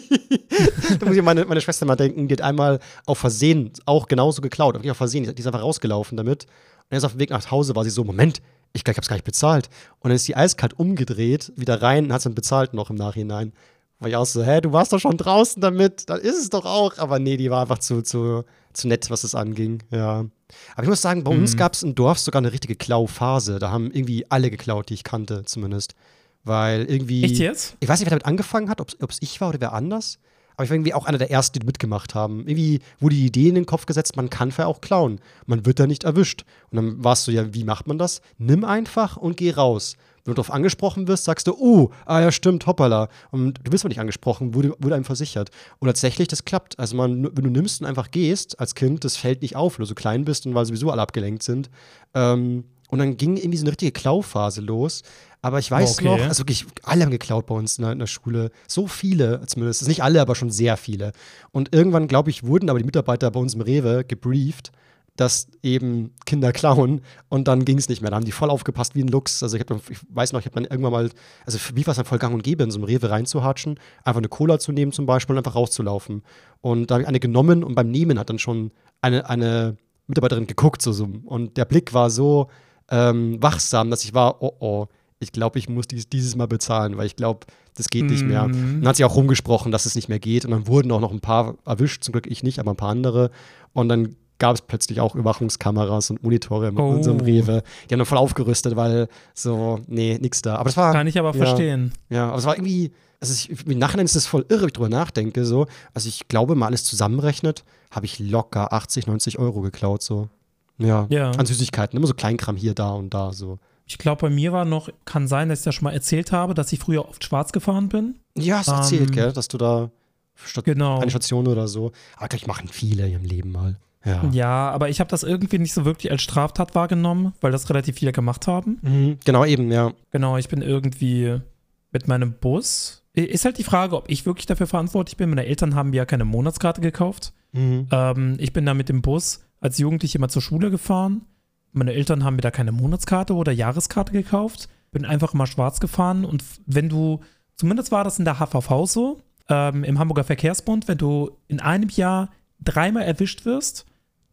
Da muss ich meine, meine Schwester mal denken, die hat einmal auf Versehen auch genauso geklaut. Wirklich auf Versehen. Die ist einfach rausgelaufen damit. Und dann ist auf dem Weg nach Hause, war sie so, Moment, ich glaube, ich hab's gar nicht bezahlt. Und dann ist die eiskalt umgedreht, wieder rein und hat es dann bezahlt noch im Nachhinein. War ich auch so, hä, du warst doch schon draußen damit, dann ist es doch auch. Aber nee, die war einfach zu, zu, zu nett, was es anging, ja. Aber ich muss sagen, bei uns Mhm. gab es im Dorf sogar eine richtige Klauphase. Da haben irgendwie alle geklaut, die ich kannte, zumindest. Weil irgendwie. Echt jetzt? Ich weiß nicht, wer damit angefangen hat, ob es ich war oder wer anders. Aber ich war irgendwie auch einer der Ersten, die mitgemacht haben. Irgendwie wurde die Idee in den Kopf gesetzt, man kann ja auch klauen. Man wird da nicht erwischt. Und dann warst du ja, wie macht man das? Nimm einfach und geh raus. Wenn du darauf angesprochen wirst, sagst du, oh, ah ja, stimmt, hoppala. Und du wirst aber nicht angesprochen, wurde, wurde einem versichert. Und tatsächlich, das klappt. Also man, wenn du nimmst und einfach gehst als Kind, das fällt nicht auf, weil du so klein bist und weil sowieso alle abgelenkt sind. Ähm, und dann ging irgendwie so eine richtige Klauphase los. Aber ich weiß Okay. noch, also wirklich, alle haben geklaut bei uns in der, in der Schule. So viele zumindest. Das sind nicht alle, aber schon sehr viele. Und irgendwann, glaube ich, wurden aber die Mitarbeiter bei uns im Rewe gebrieft, dass eben Kinder klauen. Und dann ging es nicht mehr. Da haben die voll aufgepasst wie ein Luchs. Also ich, hab, dann- ich weiß noch, ich habe dann irgendwann mal, also für mich war es dann voll gang und gäbe, in so einem Rewe reinzuhatschen, einfach eine Cola zu nehmen zum Beispiel und einfach rauszulaufen. Und da habe ich eine genommen und beim Nehmen hat dann schon eine, eine Mitarbeiterin geguckt. So, so. Und der Blick war so ähm, wachsam, dass ich war, oh oh, ich glaube, ich muss dies, dieses Mal bezahlen, weil ich glaube, das geht nicht mehr. Mhm. Und dann hat sich auch rumgesprochen, dass es nicht mehr geht. Und dann wurden auch noch ein paar erwischt, zum Glück ich nicht, aber ein paar andere. Und dann gab es plötzlich auch Überwachungskameras und Monitore in Oh. unserem Rewe. Die haben dann voll aufgerüstet, weil so, nee, nix da. Aber das war, Kann ich aber ja, verstehen. ja, aber es war irgendwie, also ich, im Nachhinein ist das voll irre, wenn ich drüber nachdenke, so. Also ich glaube, mal alles zusammenrechnet, habe ich locker achtzig, neunzig Euro geklaut, so. Ja, Ja. an Süßigkeiten, immer so Kleinkram hier, da und da, so. Ich glaube, bei mir war noch, kann sein, dass ich das schon mal erzählt habe, dass ich früher oft schwarz gefahren bin. Ja, hast du erzählt, Ähm, gell, dass du da statt Genau. eine Station oder so. Aber gleich machen viele in ihrem Leben mal. Ja. Ja, aber ich habe das irgendwie nicht so wirklich als Straftat wahrgenommen, weil das relativ viele gemacht haben. Mhm, genau, eben, ja. Genau, ich bin irgendwie mit meinem Bus. Ist halt die Frage, ob ich wirklich dafür verantwortlich bin. Meine Eltern haben mir ja keine Monatskarte gekauft. Mhm. Ähm, ich bin da mit dem Bus als Jugendliche immer zur Schule gefahren. Meine Eltern haben mir da keine Monatskarte oder Jahreskarte gekauft. Bin einfach immer schwarz gefahren. Und wenn du, zumindest war das in der H V V so, ähm, im Hamburger Verkehrsbund, wenn du in einem Jahr dreimal erwischt wirst,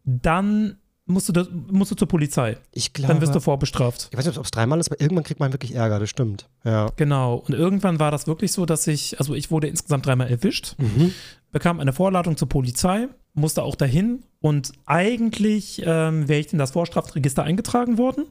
dann musst du, das, musst du zur Polizei. Ich glaube, Dann wirst du vorbestraft. ich weiß nicht, ob es dreimal ist, aber irgendwann kriegt man wirklich Ärger, das stimmt. Ja. Genau. Und irgendwann war das wirklich so, dass ich, also ich wurde insgesamt dreimal erwischt, Mhm. bekam eine Vorladung zur Polizei musste auch dahin und eigentlich ähm, wäre ich in das Vorstrafregister eingetragen worden.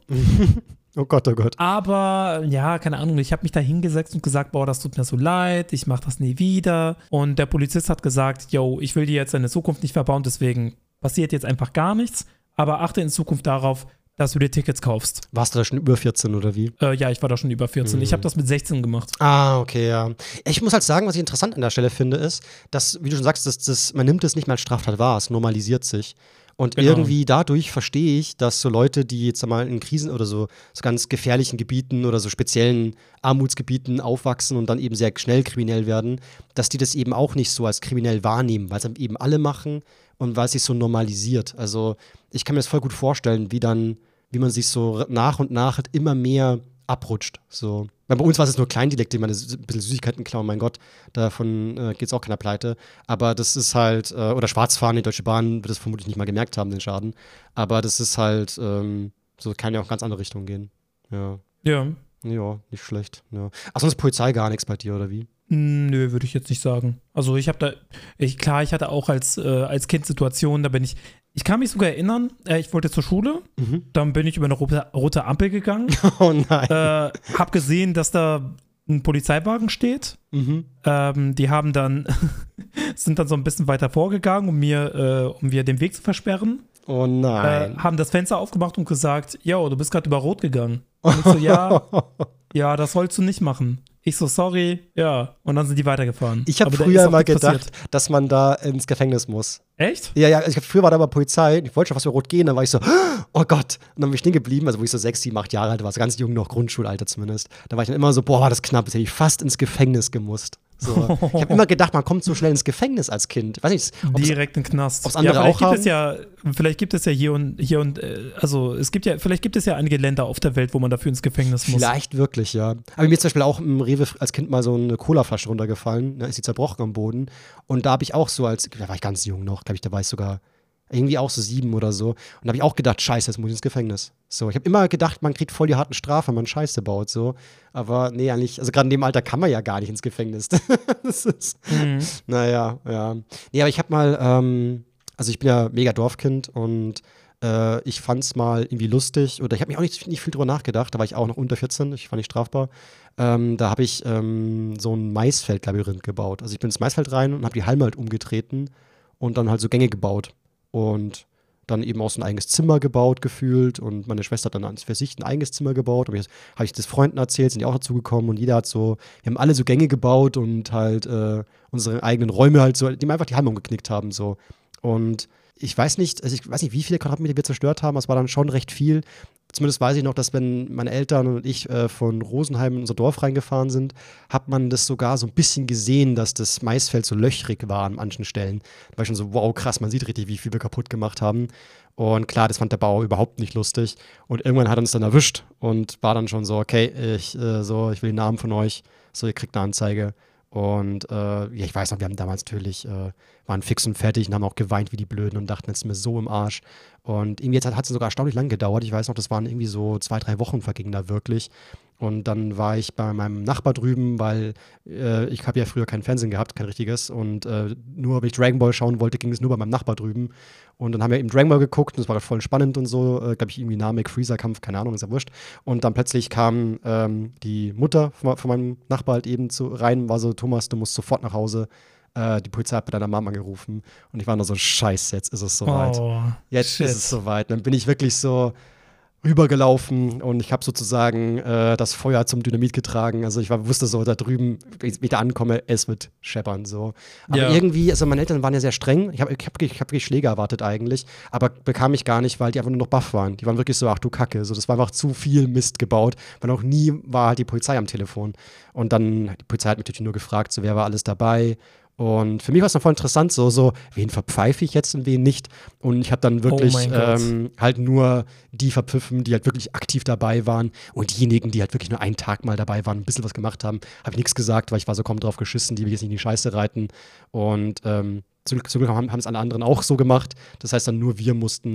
Oh Gott, oh Gott. Aber, ja, keine Ahnung, ich habe mich da hingesetzt und gesagt, boah, das tut mir so leid, ich mache das nie wieder. Und der Polizist hat gesagt, yo, ich will dir jetzt deine Zukunft nicht verbauen, deswegen passiert jetzt einfach gar nichts. Aber achte in Zukunft darauf, dass du dir Tickets kaufst. Warst du da schon über vierzehn oder wie? Äh, ja, ich war da schon über vierzehn. Mhm. Ich habe das mit sechzehn gemacht. Ah, okay, ja. Ich muss halt sagen, was ich interessant an der Stelle finde, ist, dass, wie du schon sagst, dass, dass, man nimmt es nicht mal als Straftat wahr, es normalisiert sich. Und genau. irgendwie dadurch verstehe ich, dass so Leute, die jetzt mal in Krisen oder so, so ganz gefährlichen Gebieten oder so speziellen Armutsgebieten aufwachsen und dann eben sehr schnell kriminell werden, dass die das eben auch nicht so als kriminell wahrnehmen, weil es eben alle machen und weil es sich so normalisiert. Also ich kann mir das voll gut vorstellen, wie dann, wie man sich so nach und nach halt immer mehr abrutscht. So. Weil bei uns war es nur Kleindialekte, ich meine, ein bisschen Süßigkeiten klauen, mein Gott, davon äh, geht es auch keiner pleite. Aber das ist halt, äh, oder Schwarzfahren, die Deutsche Bahn wird das vermutlich nicht mal gemerkt haben, den Schaden. Aber das ist halt, ähm, so kann ja auch ganz andere Richtungen gehen. Ja. Ja. Ja, nicht schlecht. Ja. Ach, sonst Polizei gar nichts bei dir, oder wie? Nö, würde ich jetzt nicht sagen. Also ich habe da, ich, klar, ich hatte auch als, äh, als Kind Situationen, da bin ich, ich kann mich sogar erinnern, äh, ich wollte zur Schule, mhm. dann bin ich über eine rote, rote Ampel gegangen. Oh nein. Äh, hab gesehen, dass da ein Polizeiwagen steht. Mhm. Ähm, die haben dann, sind dann so ein bisschen weiter vorgegangen, um mir, äh, um mir den Weg zu versperren. Oh nein. Äh, haben das Fenster aufgemacht und gesagt, yo, du bist gerade über Rot gegangen. Und ich so, ja, ja, das sollst du nicht machen. Ich so, sorry, ja. Und dann sind die weitergefahren. Ich habe früher mal gedacht, passiert. dass man da ins Gefängnis muss. Echt? Ja, ja, ich hab, früher war da mal Polizei. Ich wollte schon fast über Rot gehen, dann war ich so, oh Gott. Und dann bin ich stehen geblieben, also wo ich so sechs, sieben, acht Jahre alt war, so ganz jung noch, Grundschulalter zumindest. Da war ich dann immer so, boah, war das knapp, jetzt hätte ich fast ins Gefängnis gemusst. So. Ich habe immer gedacht, man kommt so schnell ins Gefängnis als Kind. Weiß nicht, direkt in den Knast. Ob's andere ja, vielleicht auch gibt haben? es ja, vielleicht gibt es ja hier und hier und äh, also es gibt ja, vielleicht gibt es ja einige Länder auf der Welt, wo man dafür ins Gefängnis muss. Vielleicht wirklich, ja. Aber mir ist zum Beispiel auch im Rewe als Kind mal so eine Colaflasche runtergefallen, ne, ist die zerbrochen am Boden. Und da habe ich auch so als, da war ich ganz jung noch, glaube ich, da war ich sogar irgendwie auch so sieben oder so. Und da habe ich auch gedacht, scheiße, jetzt muss ich ins Gefängnis. So, ich habe immer gedacht, man kriegt voll die harten Strafen, wenn man Scheiße baut, so. Aber nee, eigentlich, also gerade in dem Alter kann man ja gar nicht ins Gefängnis. Das ist, mhm. naja, ja. Nee, aber ich habe mal, ähm, also ich bin ja mega Dorfkind und äh, ich fand's mal irgendwie lustig, oder ich habe mich auch nicht, nicht viel drüber nachgedacht, da war ich auch noch unter vierzehn, ich war nicht strafbar. Ähm, da habe ich ähm, so ein Maisfeldlabyrinth gebaut. Also ich bin ins Maisfeld rein und habe die Halme halt umgetreten und dann halt so Gänge gebaut. Und dann eben auch so ein eigenes Zimmer gebaut, gefühlt. Und meine Schwester hat dann für sich ein eigenes Zimmer gebaut. Und jetzt habe ich das Freunden erzählt, sind die auch dazugekommen. Und jeder hat so, wir haben alle so Gänge gebaut und halt äh, unsere eigenen Räume halt so, die mir einfach die Halme umgeknickt haben. So. Und ich weiß nicht, also ich weiß nicht, wie viele Quadratmeter wir zerstört haben, aber es war dann schon recht viel. Zumindest weiß ich noch, dass wenn meine Eltern und ich äh, von Rosenheim in unser Dorf reingefahren sind, hat man das sogar so ein bisschen gesehen, dass das Maisfeld so löchrig war an manchen Stellen. Da war ich schon so, wow, krass, man sieht richtig, wie viel wir kaputt gemacht haben. Und klar, das fand der Bauer überhaupt nicht lustig. Und irgendwann hat er uns dann erwischt und war dann schon so, okay, ich, äh, so, ich will den Namen von euch, so, ihr kriegt eine Anzeige. Und äh, ja, ich weiß noch, wir haben damals natürlich, äh, waren fix und fertig und haben auch geweint wie die Blöden und dachten, jetzt sind wir so im Arsch. Und irgendwie jetzt hat es sogar erstaunlich lang gedauert. Ich weiß noch, das waren irgendwie so zwei, drei Wochen vergingen da wirklich. Und dann war ich bei meinem Nachbar drüben, weil äh, ich habe ja früher kein Fernsehen gehabt, kein richtiges. Und äh, nur, wenn ich Dragon Ball schauen wollte, ging es nur bei meinem Nachbar drüben. Und dann haben wir eben Dragon Ball geguckt und das war voll spannend und so. Äh, glaube ich, irgendwie Namek-Freezer-Kampf, keine Ahnung, ist ja wurscht. Und dann plötzlich kam ähm, die Mutter von, von meinem Nachbar halt eben zu, rein, war so, Thomas, du musst sofort nach Hause. Äh, die Polizei hat bei deiner Mama angerufen. Und ich war nur so, scheiße, jetzt ist es soweit. Oh, jetzt shit. ist es soweit. Dann bin ich wirklich so rübergelaufen und ich habe sozusagen äh, das Feuer zum Dynamit getragen. Also ich war, wusste so, da drüben, wenn ich wieder ankomme, es wird scheppern. So. Aber ja. irgendwie, also meine Eltern waren ja sehr streng. Ich habe ich hab, ich hab wirklich Schläge erwartet eigentlich, aber bekam ich gar nicht, weil die einfach nur noch baff waren. Die waren wirklich so, ach du Kacke. So, das war einfach zu viel Mist gebaut, weil noch nie war halt die Polizei am Telefon. Und dann, die Polizei hat mich natürlich nur gefragt, so wer war alles dabei. Und für mich war es dann voll interessant, so, so, wen verpfeife ich jetzt und wen nicht. Und ich habe dann wirklich oh ähm, halt nur die verpfiffen, die halt wirklich aktiv dabei waren. Und diejenigen, die halt wirklich nur einen Tag mal dabei waren, ein bisschen was gemacht haben, habe ich nichts gesagt, weil ich war so kaum drauf geschissen, die will jetzt nicht in die Scheiße reiten. Und ähm, zum Glück haben es alle anderen auch so gemacht. Das heißt dann nur wir mussten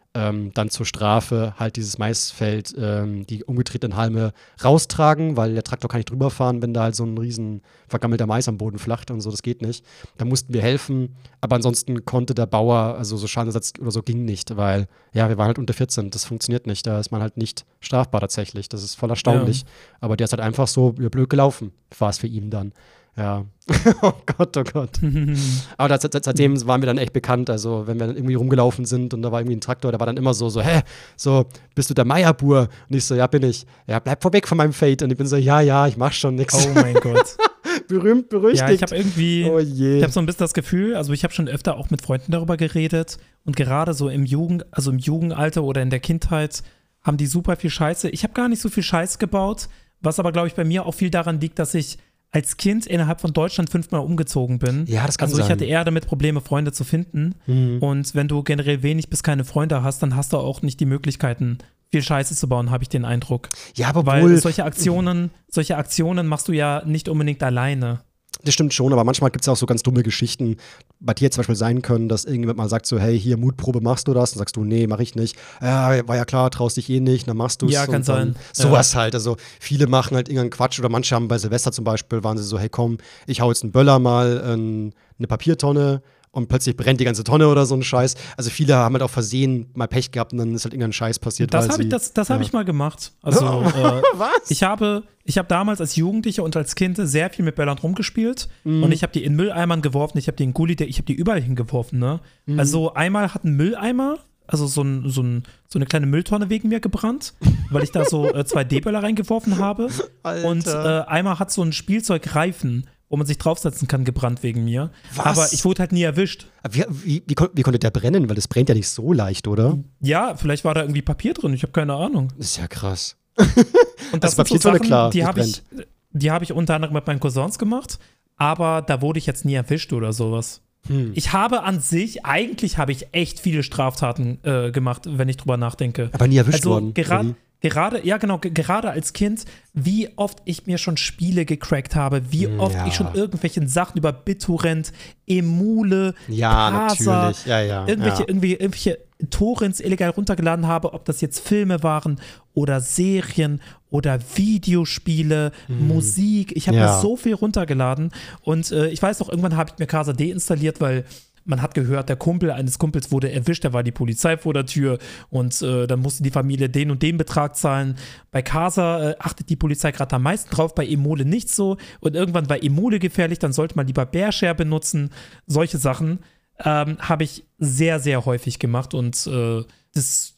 ähm, dann zur Strafe halt dieses Maisfeld, ähm, die umgetretenen Halme raustragen, weil der Traktor kann nicht drüber fahren, wenn da halt so ein riesen vergammelter Mais am Boden flacht und so, das geht nicht. Da mussten wir helfen, aber ansonsten konnte der Bauer, also so Schadenersatz oder so ging nicht, weil, ja, wir waren halt unter vierzehn, das funktioniert nicht, da ist man halt nicht strafbar tatsächlich, das ist voll erstaunlich. Ja. Aber der ist halt einfach so blöd gelaufen, war es für ihn dann. Ja. Oh Gott, oh Gott. Aber das, das, seitdem waren wir dann echt bekannt. Also, wenn wir dann irgendwie rumgelaufen sind und da war irgendwie ein Traktor, der war dann immer so, so, hä, so, bist du der Meierbur? Und ich so, ja, bin ich. Ja, bleib vorweg von meinem Fate. Und ich bin so, ja, ja, ich mach schon nix. Oh mein Gott. Berühmt, berüchtigt. Ja, ich habe irgendwie, oh je. ich habe so ein bisschen das Gefühl, also ich habe schon öfter auch mit Freunden darüber geredet und gerade so im Jugend, also im Jugendalter oder in der Kindheit haben die super viel Scheiße. Ich habe gar nicht so viel Scheiß gebaut, was aber, glaube ich, bei mir auch viel daran liegt, dass ich als Kind innerhalb von Deutschland fünfmal umgezogen bin. Ja, das kann Also ich sein. hatte eher damit Probleme, Freunde zu finden. Mhm. Und wenn du generell wenig bis keine Freunde hast, dann hast du auch nicht die Möglichkeiten, viel Scheiße zu bauen, habe ich den Eindruck. Ja, aber Weil wohl, solche Aktionen, solche Aktionen machst du ja nicht unbedingt alleine. das stimmt schon, aber manchmal gibt es ja auch so ganz dumme Geschichten. Bei dir zum Beispiel sein können, dass irgendjemand mal sagt so, hey, hier, Mutprobe, machst du das? Dann sagst du, nee, mach ich nicht. Ja, war ja klar, traust dich eh nicht, dann machst du es. Ja, kann sein. Sowas ja. halt, also viele machen halt irgendeinen Quatsch oder manche haben bei Silvester zum Beispiel, waren sie so, hey komm, ich hau jetzt einen Böller mal in eine Papiertonne und plötzlich brennt die ganze Tonne oder so ein Scheiß. Also viele haben halt auch versehen mal Pech gehabt und dann ist halt irgendein Scheiß passiert. Das weil habe ich, sie, das, das ja. hab ich mal gemacht. Also, äh, Was? Ich habe, ich habe damals als Jugendlicher und als Kind sehr viel mit Böllern rumgespielt Mhm. und ich habe die in Mülleimern geworfen, ich habe die in Gully, ich habe die überall hingeworfen. Ne? Mhm. Also einmal hat ein Mülleimer, also so, ein, so, ein, so eine kleine Mülltonne wegen mir gebrannt, weil ich da so äh, zwei D-Böller reingeworfen habe. Alter. Und äh, einmal hat so ein Spielzeugreifen, wo man sich draufsetzen kann, gebrannt wegen mir. Was? Aber ich wurde halt nie erwischt. Wie, wie, wie, kon- wie konnte der brennen? Weil das brennt ja nicht so leicht, oder? Ja, vielleicht war da irgendwie Papier drin, ich habe keine Ahnung. Das ist ja krass. Und das Also sind so Papiertonne, Sachen, klar, die das habe ich, die hab ich unter anderem mit meinen Cousins gemacht, aber da wurde ich jetzt nie erwischt oder sowas. Hm. Ich habe an sich, eigentlich habe ich echt viele Straftaten äh, gemacht, wenn ich drüber nachdenke. Aber nie erwischt Also worden. gera- oder gerade, ja genau, ge- gerade als Kind, wie oft ich mir schon Spiele gecrackt habe, wie Hm, oft ja. ich schon irgendwelche Sachen über BitTorrent, Emule, wie? Ja, Parser, natürlich. Ja, ja. irgendwelche, ja. irgendwie, irgendwelche Torrents illegal runtergeladen habe, ob das jetzt Filme waren oder Serien oder Videospiele, Musik. Ich habe Ja. mir so viel runtergeladen und äh, ich weiß noch, irgendwann habe ich mir Casa deinstalliert, weil man hat gehört, der Kumpel eines Kumpels wurde erwischt, da war die Polizei vor der Tür und äh, dann musste die Familie den und den Betrag zahlen. Bei Casa äh, achtet die Polizei gerade am meisten drauf, bei Emule nicht so und irgendwann war Emule gefährlich, dann sollte man lieber Bearshare benutzen, solche Sachen. Ähm, habe ich sehr, sehr häufig gemacht und äh, das,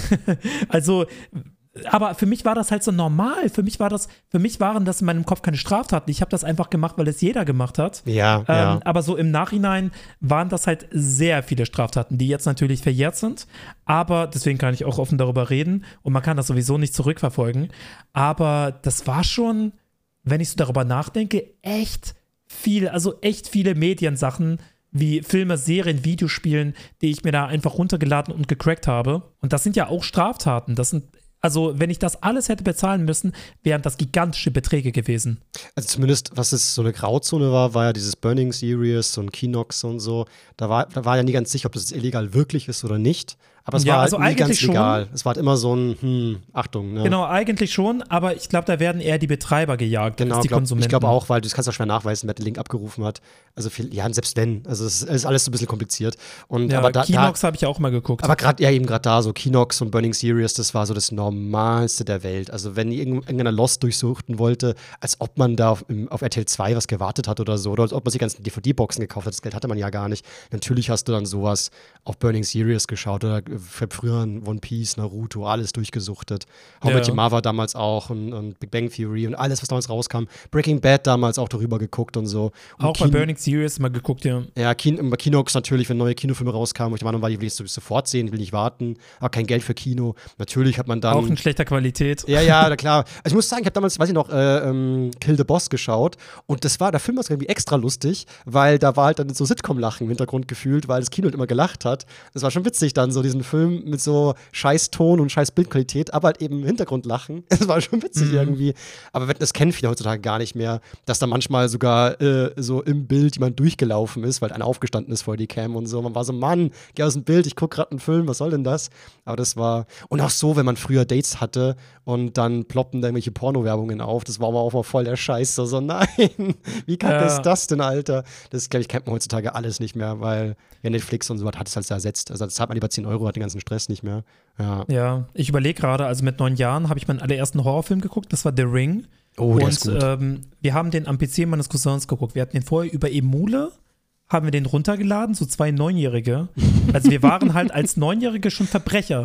also, aber für mich war das halt so normal. Für mich war das, für mich waren das in meinem Kopf keine Straftaten. Ich habe das einfach gemacht, weil es jeder gemacht hat. Ja, Ähm, ja. aber so im Nachhinein waren das halt sehr viele Straftaten, die jetzt natürlich verjährt sind. Aber deswegen kann ich auch offen darüber reden und man kann das sowieso nicht zurückverfolgen. Aber das war schon, wenn ich so darüber nachdenke, echt viel, also echt viele Mediensachen wie Filme, Serien, Videospielen, die ich mir da einfach runtergeladen und gecrackt habe. Und das sind ja auch Straftaten. Das sind, also wenn ich das alles hätte bezahlen müssen, wären das gigantische Beträge gewesen. Also zumindest, was es so eine Grauzone war, war ja dieses Burning Series und Kinox und so. Da war, da war ja nie ganz sicher, ob das jetzt illegal wirklich ist oder nicht. Aber es Ja, war also halt nie ganz eigentlich schon. legal. Es war halt immer so ein, hm, Achtung, ne? Genau, eigentlich schon, aber ich glaube, da werden eher die Betreiber gejagt Genau, als die glaub, Konsumenten. ich glaube auch, weil das kannst du auch schwer nachweisen, wer den Link abgerufen hat. Also viel, ja, selbst wenn. Also es ist alles so ein bisschen kompliziert. Und, Ja, aber da, Kinox da, habe ich auch mal geguckt. aber gerade, ja, eben gerade da, so Kinox und Burning Series, das war so das Normalste der Welt. Also wenn irgend- irgendeiner Lost durchsuchten wollte, als ob man da auf, im, auf R T L zwei was gewartet hat oder so, oder als ob man sich ganzen D V D-Boxen gekauft hat. Das Geld hatte man ja gar nicht. Natürlich hast du dann sowas auf Burning Series geschaut oder früher One Piece, Naruto, alles durchgesuchtet. How I Met Ja. Your Mother damals auch und, und Big Bang Theory und alles, was damals rauskam. Breaking Bad damals auch darüber geguckt und so. Und auch bei Kin- Burning Series mal geguckt, ja. Ja, Kin bei Kinox natürlich, wenn neue Kinofilme rauskamen, wo ich der Meinung war, die will ich sofort sehen, die will nicht warten. Aber kein Geld für Kino. Natürlich hat man dann. Auch in schlechter Qualität. Ja, ja, na klar. Also ich muss sagen, ich habe damals, weiß ich noch, äh, ähm, Kill the Boss geschaut und das war, der Film war irgendwie extra lustig, weil da war halt dann so Sitcom-Lachen im Hintergrund gefühlt, weil das Kino halt immer gelacht hat. Das war schon witzig dann, so diesen diesen Film mit so scheiß Ton und scheiß Bildqualität, aber halt eben im Hintergrund lachen. Es war schon witzig mhm. irgendwie. Aber das kennen viele heutzutage gar nicht mehr, dass da manchmal sogar äh, so im Bild jemand durchgelaufen ist, weil einer aufgestanden ist vor die Cam und so. Man war so, Mann, geh aus dem Bild, ich guck gerade einen Film, was soll denn das? Aber das war, und auch so, wenn man früher Dates hatte und dann ploppten da irgendwelche Porno-Werbungen auf, das war aber auch mal voll der Scheiß. So, so nein, wie kacke ja. ist das denn, Alter? Das, glaube ich, kennt man heutzutage alles nicht mehr, weil ja, Netflix und so was hat es halt ersetzt. Also das zahlt man lieber zehn Euro, hat den ganzen Stress nicht mehr. Ja, ja ich überlege gerade, also mit neun Jahren habe ich meinen allerersten Horrorfilm geguckt, das war The Ring. Oh, der und ist gut. Ähm, wir haben den am P C meines Cousins geguckt. Wir hatten den vorher über Emule, haben wir den runtergeladen, so zwei Neunjährige. Also wir waren halt als Neunjährige schon Verbrecher.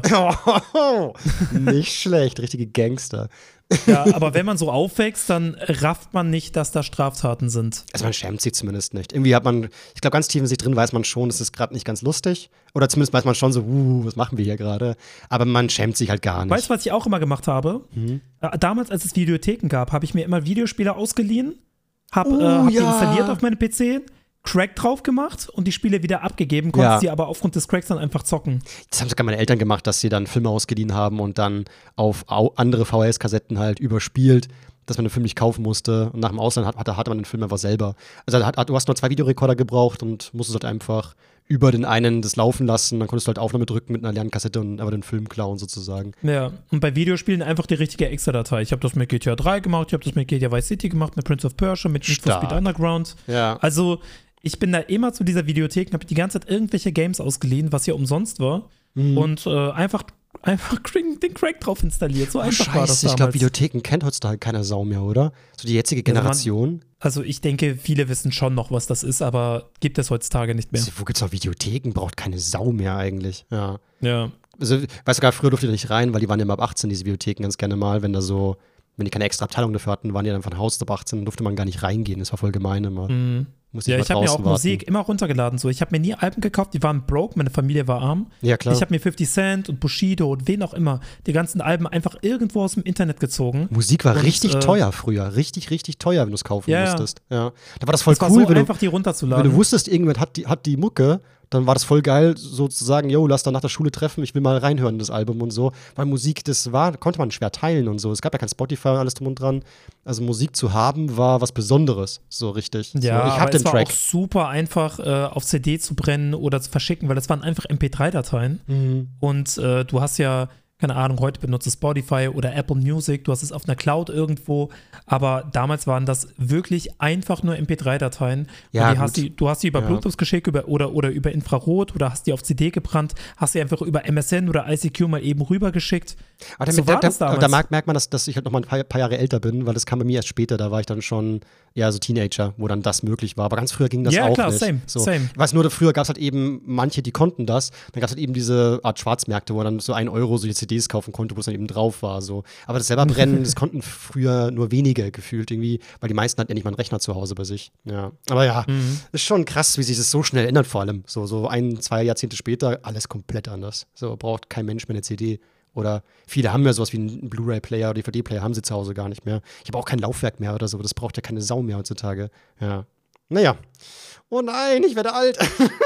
Oh, nicht schlecht, richtige Gangster. Ja, aber wenn man so aufwächst, dann rafft man nicht, dass da Straftaten sind. Also man schämt sich zumindest nicht. Irgendwie hat man, ich glaube, ganz tief in sich drin weiß man schon, es ist gerade nicht ganz lustig. Oder zumindest weiß man schon so, uh, was machen wir hier gerade? Aber man schämt sich halt gar nicht. Weißt du, was ich auch immer gemacht habe? Mhm. Damals, als es Videotheken gab, habe ich mir immer Videospiele ausgeliehen, habe oh, äh, hab ja. die installiert auf meine P C, Crack drauf gemacht und die Spiele wieder abgegeben, konntest ja. sie aber aufgrund des Cracks dann einfach zocken. Das haben sogar meine Eltern gemacht, dass sie dann Filme ausgeliehen haben und dann auf andere V H S-Kassetten halt überspielt, dass man den Film nicht kaufen musste. Und nach dem Ausland hatte, hatte man den Film einfach selber. Also hat, du hast nur zwei Videorekorder gebraucht und musstest halt einfach über den einen das laufen lassen. Dann konntest du halt Aufnahme drücken mit einer Lernkassette und aber den Film klauen sozusagen. Ja, und bei Videospielen einfach die richtige Extra-Datei. Ich habe das mit G T A drei gemacht, ich habe das mit G T A Vice City gemacht, mit Prince of Persia, mit Need for Speed Underground. Ja. Also ich bin da immer zu dieser Videothek und habe die ganze Zeit irgendwelche Games ausgeliehen, was ja umsonst war. Mhm. Und äh, einfach, einfach den Crack drauf installiert. So oh, einfach Scheiße, war das damals. Ich glaube, Videotheken kennt heutzutage keiner Sau mehr, oder? So die jetzige Generation. Also, man, also ich denke, viele wissen schon noch, was das ist, aber gibt es heutzutage nicht mehr. Also, wo gibt's noch Videotheken? Braucht keine Sau mehr eigentlich. Ja. Ja. Also, weißt du, gar früher durfte ich nicht rein, weil die waren ja immer ab achtzehn, diese Videotheken, ganz gerne mal, wenn da so, wenn die keine extra Abteilung dafür hatten, waren die dann von Haus ab achtzehn, durfte man gar nicht reingehen. Das war voll gemein immer. Mhm. Ich ja, ich habe mir auch warten. Musik immer runtergeladen. So. Ich habe mir nie Alben gekauft, die waren broke, meine Familie war arm. Ja, klar. Ich habe mir fifty Cent und Bushido und wen auch immer, die ganzen Alben einfach irgendwo aus dem Internet gezogen. Musik war und, richtig äh, teuer früher. Richtig, richtig teuer, wenn du es kaufen ja, musstest. Ja. Da war das voll das cool, war so wenn, einfach, du, die runterzuladen. wenn du wusstest, irgendjemand hat die, hat die Mucke, dann war das voll geil, so zu sagen, yo, lass da nach der Schule treffen, ich will mal reinhören in das Album und so. Weil Musik, das war, konnte man schwer teilen und so. Es gab ja kein Spotify und alles drum und dran. Also Musik zu haben, war was Besonderes, so richtig. Ja, so, ich aber hab den es war Track. auch super einfach äh, auf C D zu brennen oder zu verschicken, weil das waren einfach M P drei Dateien. Mhm. Und äh, du hast ja, keine Ahnung, heute benutzt du Spotify oder Apple Music, du hast es auf einer Cloud irgendwo, aber damals waren das wirklich einfach nur M P drei Dateien. Ja, und die hast die, du hast die über ja. Bluetooth geschickt über, oder, oder über Infrarot oder hast die auf C D gebrannt, hast die einfach über M S N oder I C Q mal eben rübergeschickt. Aber so da, war da, das damals. da merkt, merkt man, dass, dass ich halt noch mal ein paar, paar Jahre älter bin, weil das kam bei mir erst später, da war ich dann schon ja so Teenager, wo dann das möglich war. Aber ganz früher ging das ja, auch klar, nicht. Same, so. same. Ich weiß nur, früher gab es halt eben manche, die konnten das. Dann gab es halt eben diese Art Schwarzmärkte, wo man dann so ein Euro solche C Ds kaufen konnte, wo es dann eben drauf war. So. Aber das selber brennen, das konnten früher nur wenige gefühlt irgendwie, weil die meisten hatten ja nicht mal einen Rechner zu Hause bei sich. Ja. Aber ja, Mhm. ist schon krass, wie sich das so schnell ändert, vor allem. So, so ein, zwei Jahrzehnte später, alles komplett anders. So braucht kein Mensch mehr eine C D. Oder viele haben ja sowas wie einen Blu-ray-Player oder D V D-Player, haben sie zu Hause gar nicht mehr. Ich habe auch kein Laufwerk mehr oder so, das braucht ja keine Sau mehr heutzutage. Ja. Naja. Oh nein, ich werde alt.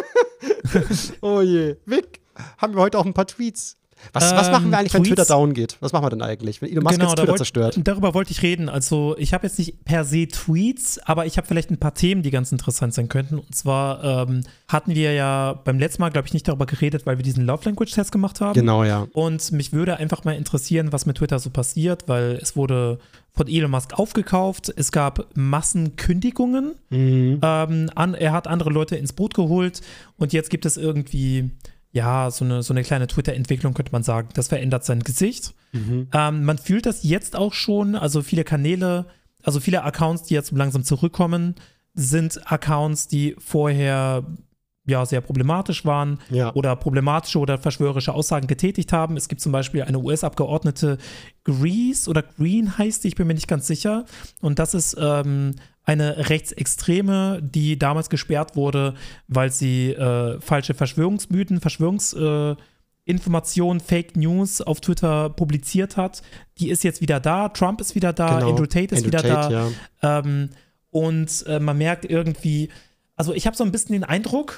Oh je. Vic, haben wir heute auch ein paar Tweets? Was, was machen wir eigentlich, wenn Tweets? Twitter down geht? Was machen wir denn eigentlich? Wenn Elon Musk Genau, jetzt da Twitter wollt, zerstört. darüber wollte ich reden. Also ich habe jetzt nicht per se Tweets, aber ich habe vielleicht ein paar Themen, die ganz interessant sein könnten. Und zwar ähm, hatten wir ja beim letzten Mal, glaube ich, nicht darüber geredet, weil wir diesen Love Language Test gemacht haben. Genau, ja. Und mich würde einfach mal interessieren, was mit Twitter so passiert, weil es wurde von Elon Musk aufgekauft. Es gab Massenkündigungen. Mhm. Ähm, an, er hat andere Leute ins Boot geholt und jetzt gibt es irgendwie ja, so eine, so eine kleine Twitter-Entwicklung, könnte man sagen. Das verändert sein Gesicht. Mhm. Ähm, man fühlt das jetzt auch schon, also viele Kanäle, also viele Accounts, die jetzt langsam zurückkommen, sind Accounts, die vorher ja sehr problematisch waren Ja. oder problematische oder verschwörerische Aussagen getätigt haben. Es gibt zum Beispiel eine U S-Abgeordnete, Grease oder Green heißt die, ich bin mir nicht ganz sicher. Und das ist ähm, eine Rechtsextreme, die damals gesperrt wurde, weil sie äh, falsche Verschwörungsmythen, Verschwörungsinformationen, äh, Fake News auf Twitter publiziert hat. Die ist jetzt wieder da, Trump ist wieder da, Genau. Andrew Tate ist Andrew wieder Tate, da. ja. Ähm, und äh, man merkt irgendwie, also ich habe so ein bisschen den Eindruck,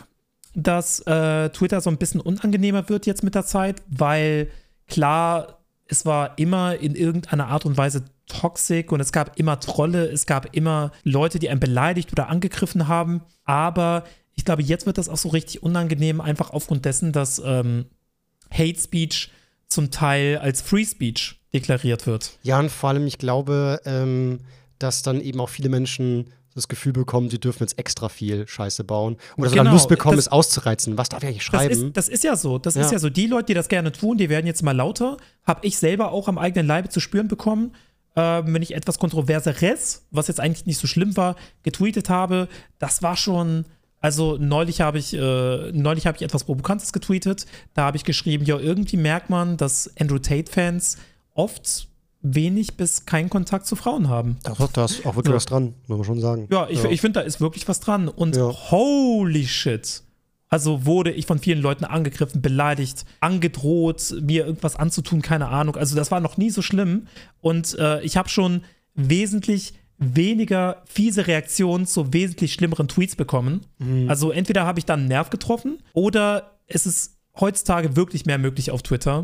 dass äh, Twitter so ein bisschen unangenehmer wird jetzt mit der Zeit, weil klar, es war immer in irgendeiner Art und Weise toxisch und es gab immer Trolle, es gab immer Leute, die einen beleidigt oder angegriffen haben, aber ich glaube, jetzt wird das auch so richtig unangenehm, einfach aufgrund dessen, dass ähm, Hate Speech zum Teil als Free Speech deklariert wird. Ja, und vor allem, ich glaube, ähm, dass dann eben auch viele Menschen das Gefühl bekommen, sie dürfen jetzt extra viel Scheiße bauen. Oder so Genau, dann Lust bekommen, das- es auszureizen. Was darf ich eigentlich Das schreiben? ist, das ist ja so. Das Ja. ist ja so. Die Leute, die das gerne tun, die werden jetzt mal lauter. Habe ich selber auch am eigenen Leibe zu spüren bekommen, ähm, wenn ich etwas Kontroverseres, was jetzt eigentlich nicht so schlimm war, getweetet habe. Das war schon. Also neulich habe ich, äh, neulich habe ich etwas Provokantes getweetet. Da habe ich geschrieben, ja, irgendwie merkt man, dass Andrew Tate-Fans oft wenig bis keinen Kontakt zu Frauen haben. Da ist da ist auch wirklich So. was dran, muss man schon sagen. Ja, ich, ich finde, da ist wirklich was dran. Und Ja. holy shit. Also wurde ich von vielen Leuten angegriffen, beleidigt, angedroht, mir irgendwas anzutun, keine Ahnung. Also das war noch nie so schlimm. Und äh, ich habe schon wesentlich weniger fiese Reaktionen zu wesentlich schlimmeren Tweets bekommen. Also entweder habe ich dann einen Nerv getroffen oder es ist heutzutage wirklich mehr möglich auf Twitter.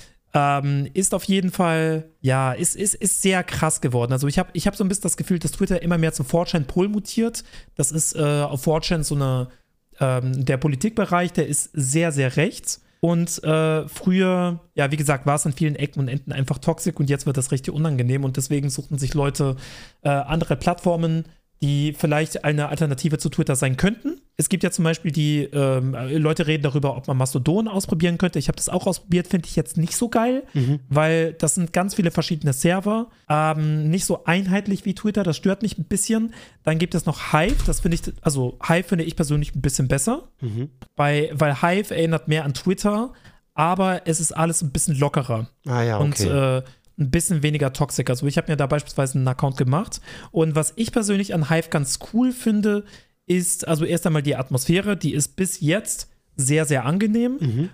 Ähm, ist auf jeden Fall, ja, ist, ist, ist sehr krass geworden. Also ich habe ich hab so ein bisschen das Gefühl, dass Twitter immer mehr zu four chan Pol mutiert. Das ist äh, auf four chan so eine, ähm, der Politikbereich, der ist sehr, sehr rechts. Und äh, früher, ja, wie gesagt, war es an vielen Ecken und Enden einfach toxisch und jetzt wird das richtig unangenehm und deswegen suchen sich Leute äh, andere Plattformen, die vielleicht eine Alternative zu Twitter sein könnten. Es gibt ja zum Beispiel die, ähm, Leute reden darüber, ob man Mastodon ausprobieren könnte. Ich habe das auch ausprobiert, finde ich jetzt nicht so geil, Mhm. weil das sind ganz viele verschiedene Server, ähm, nicht so einheitlich wie Twitter, das stört mich ein bisschen. Dann gibt es noch Hive, das finde ich, also Hive finde ich persönlich ein bisschen besser, Mhm. bei, weil Hive erinnert mehr an Twitter, aber es ist alles ein bisschen lockerer. Ah ja, okay. Und äh, ein bisschen weniger toxisch. Also ich habe mir da beispielsweise einen Account gemacht und was ich persönlich an Hive ganz cool finde, ist also erst einmal die Atmosphäre, die ist bis jetzt sehr, sehr angenehm. Mhm.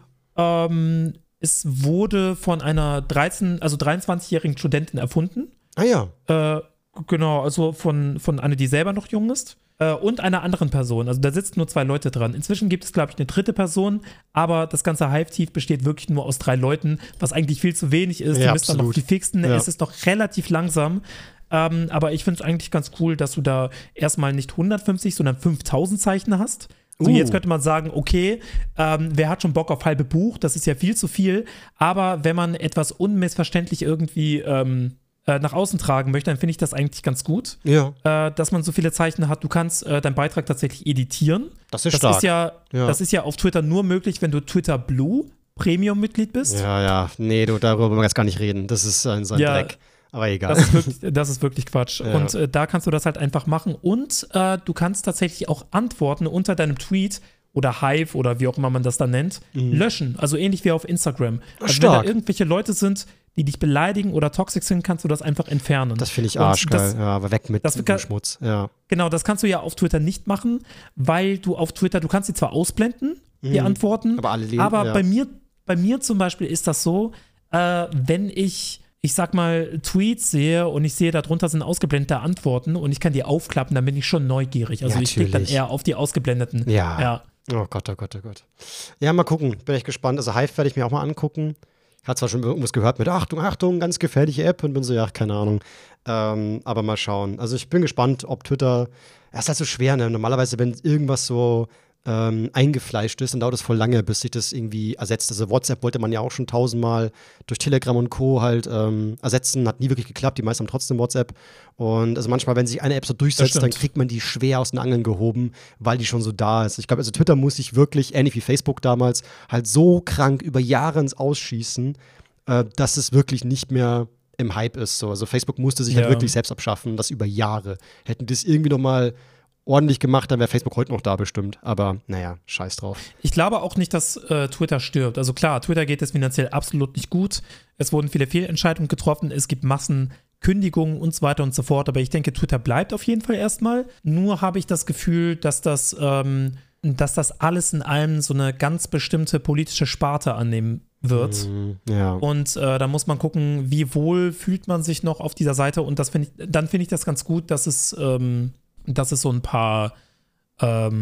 Ähm, es wurde von einer dreizehn, also dreiundzwanzigjährigen Studentin erfunden. Ah ja. Äh, genau, also von, von einer, die selber noch jung ist. Äh, und einer anderen Person. Also da sitzen nur zwei Leute dran. Inzwischen gibt es, glaube ich, eine dritte Person, aber das ganze Hive-Tief besteht wirklich nur aus drei Leuten, was eigentlich viel zu wenig ist. Ja, die müssen dann noch absolut. die fixen. Ja. Es ist noch relativ langsam. Ähm, aber ich finde es eigentlich ganz cool, dass du da erstmal nicht hundertfünfzig, sondern fünftausend Zeichen hast. So, Uh. jetzt könnte man sagen, okay, ähm, wer hat schon Bock auf halbe Buch? Das ist ja viel zu viel. Aber wenn man etwas unmissverständlich irgendwie ähm, äh, nach außen tragen möchte, dann finde ich das eigentlich ganz gut, Ja, äh, dass man so viele Zeichen hat. Du kannst äh, deinen Beitrag tatsächlich editieren. das ist Das stark. ist, ja, Ja. das ist ja auf Twitter nur möglich, wenn du Twitter Blue Premium-Mitglied bist. ja, ja. Nee, du, darüber wollen wir jetzt gar nicht reden. Das ist ein, so ein Ja. Dreck. Aber egal. Das ist wirklich, das ist wirklich Quatsch. Ja. Und äh, da kannst du das halt einfach machen. Und äh, du kannst tatsächlich auch Antworten unter deinem Tweet oder Hive oder wie auch immer man das dann nennt, löschen. Also ähnlich wie auf Instagram. Also Stark. wenn da irgendwelche Leute sind, die dich beleidigen oder toxisch sind, kannst du das einfach entfernen. Das finde ich Und arschgeil. das- Ja, aber weg mit das- dem Schmutz. Ja. Genau, das kannst du ja auf Twitter nicht machen, weil du auf Twitter, du kannst sie zwar ausblenden, die Mhm. Antworten, Aber alle lesen, aber ja. bei mir, bei mir zum Beispiel ist das so, äh, wenn ich, ich sag mal, Tweets sehe und ich sehe, darunter sind ausgeblendete Antworten und ich kann die aufklappen, dann bin ich schon neugierig. Also Ja, ich klicke dann natürlich. eher auf die ausgeblendeten. Ja. Ja. Oh Gott, oh Gott, oh Gott. Ja, mal gucken. Bin echt gespannt. Also Hive werde ich mir auch mal angucken. Ich hatte zwar schon irgendwas gehört mit Achtung, Achtung, ganz gefährliche App und bin so, ja, keine Ahnung. Ähm, aber mal schauen. Also ich bin gespannt, ob Twitter, es ist halt so schwer, ne? Normalerweise, wenn irgendwas so ähm, eingefleischt ist, dann dauert es voll lange, bis sich das irgendwie ersetzt. Also WhatsApp wollte man ja auch schon tausendmal durch Telegram und Co. halt ähm, ersetzen, hat nie wirklich geklappt, die meisten haben trotzdem WhatsApp. Und also manchmal, wenn sich eine App so durchsetzt, Das dann stimmt. kriegt man die schwer aus den Angeln gehoben, weil die schon so da ist. Ich glaube, also Twitter muss sich wirklich, ähnlich wie Facebook damals, halt so krank über Jahre ins Ausschießen, äh, dass es wirklich nicht mehr im Hype ist. So. Also Facebook musste sich Ja. halt wirklich selbst abschaffen, das über Jahre. Hätten die das irgendwie noch mal ordentlich gemacht, dann wäre Facebook heute noch da bestimmt. Aber naja, scheiß drauf. Ich glaube auch nicht, dass äh, Twitter stirbt. Also klar, Twitter geht es finanziell absolut nicht gut. Es wurden viele Fehlentscheidungen getroffen. Es gibt Massenkündigungen und so weiter und so fort. Aber ich denke, Twitter bleibt auf jeden Fall erstmal. Nur habe ich das Gefühl, dass das, ähm, dass das alles in allem so eine ganz bestimmte politische Sparte annehmen wird. Mhm, ja. Und äh, da muss man gucken, wie wohl fühlt man sich noch auf dieser Seite. Und das finde ich, dann finde ich das ganz gut, dass es, ähm, dass es so ein paar, ähm,